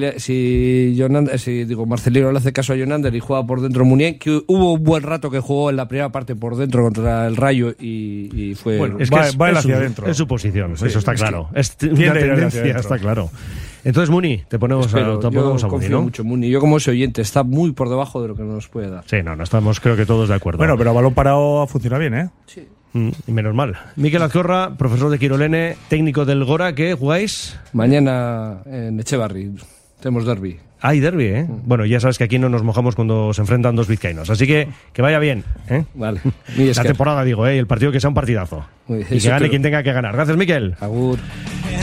Si Marcelino le hace caso a Yonander y juega por dentro Muniain, que hubo un buen rato que jugó en la primera parte por dentro contra el Rayo y fue... Bueno, es que va hacia adentro. Es su posición, sí, eso está claro. Es una tendencia, está claro. Entonces, Muni, te ponemos a Muni, ¿no? Mucho Muni. Yo, como ese oyente, está muy por debajo de lo que nos puede dar. Sí, no estamos, creo que todos de acuerdo. Bueno, pero a balón parado funciona bien, ¿eh? Sí. Y menos mal. Miquel Azcorra, profesor de Quirolene, técnico del Gora, ¿qué jugáis? Mañana en Echevarri. Tenemos derbi. Hay derbi, ¿eh? Bueno, ya sabes que aquí no nos mojamos cuando se enfrentan dos vizcaínos. Así que vaya bien, ¿eh? Vale. La temporada, digo, el partido que sea un partidazo. Y que gane quien tenga que ganar. Gracias, Miquel. Agur.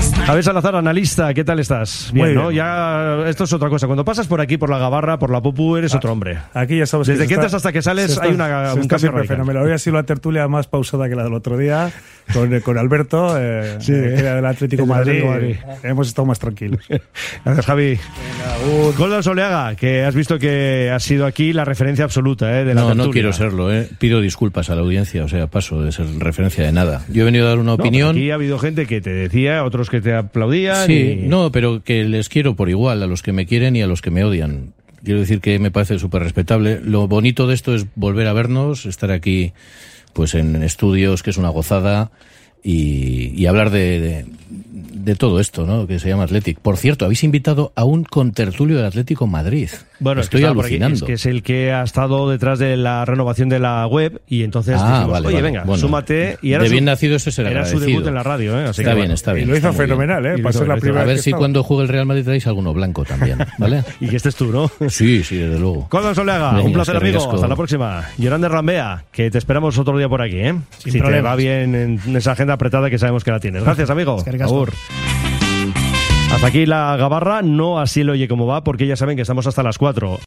Javier Salazar, analista, ¿qué tal estás? Bien, Muy ¿no? bien. Ya, esto es otra cosa. Cuando pasas por aquí, por la Gabarra, por la Popu, eres otro hombre. Aquí ya sabes Desde que entras hasta que sales hay un cambio siempre radical. fenomenal. Hoy ha sido la tertulia más pausada que la del otro día con Alberto, que era del Atlético Madrid. Hemos estado más tranquilos. Gracias, Javi. Goldo Soleaga, que has visto que has sido aquí la referencia absoluta de la tertulia. No quiero serlo. Pido disculpas a la audiencia, o sea, paso de ser referencia de nada. Yo he venido a dar una opinión. Aquí ha habido gente que te decía, otros que te aplaudían. Sí, no, pero que les quiero por igual, a los que me quieren y a los que me odian. Quiero decir que me parece súper respetable. Lo bonito de esto es volver a vernos, estar aquí pues en estudios, que es una gozada, y hablar de todo esto, ¿no? Que se llama Athletic. Por cierto, habéis invitado a un contertulio del Atlético Madrid. Bueno, estoy alucinando. Es que es el que ha estado detrás de la renovación de la web y entonces dijimos, vale, venga, bueno, súmate. Y era de bien nacido ese será era su debut en la radio, Así está que, bien, está bien. Y lo hizo está muy fenomenal, bien. Para ser la primera A ver vez si que cuando juegue el Real Madrid traéis alguno blanco también, ¿vale? Y que estés tú, ¿no? Sí, desde luego. Goldo Soleaga, Venga, un placer, es que amigo. ricasco. Hasta la próxima. Yolanda Rambea, que te esperamos otro día por aquí, Si te problemas. va bien en esa agenda apretada que sabemos que la tienes. Gracias, amigo. Es que ricasco. Agur. Hasta aquí la Gabarra, no así el Oye Cómo Va, porque ya saben que estamos hasta las 4.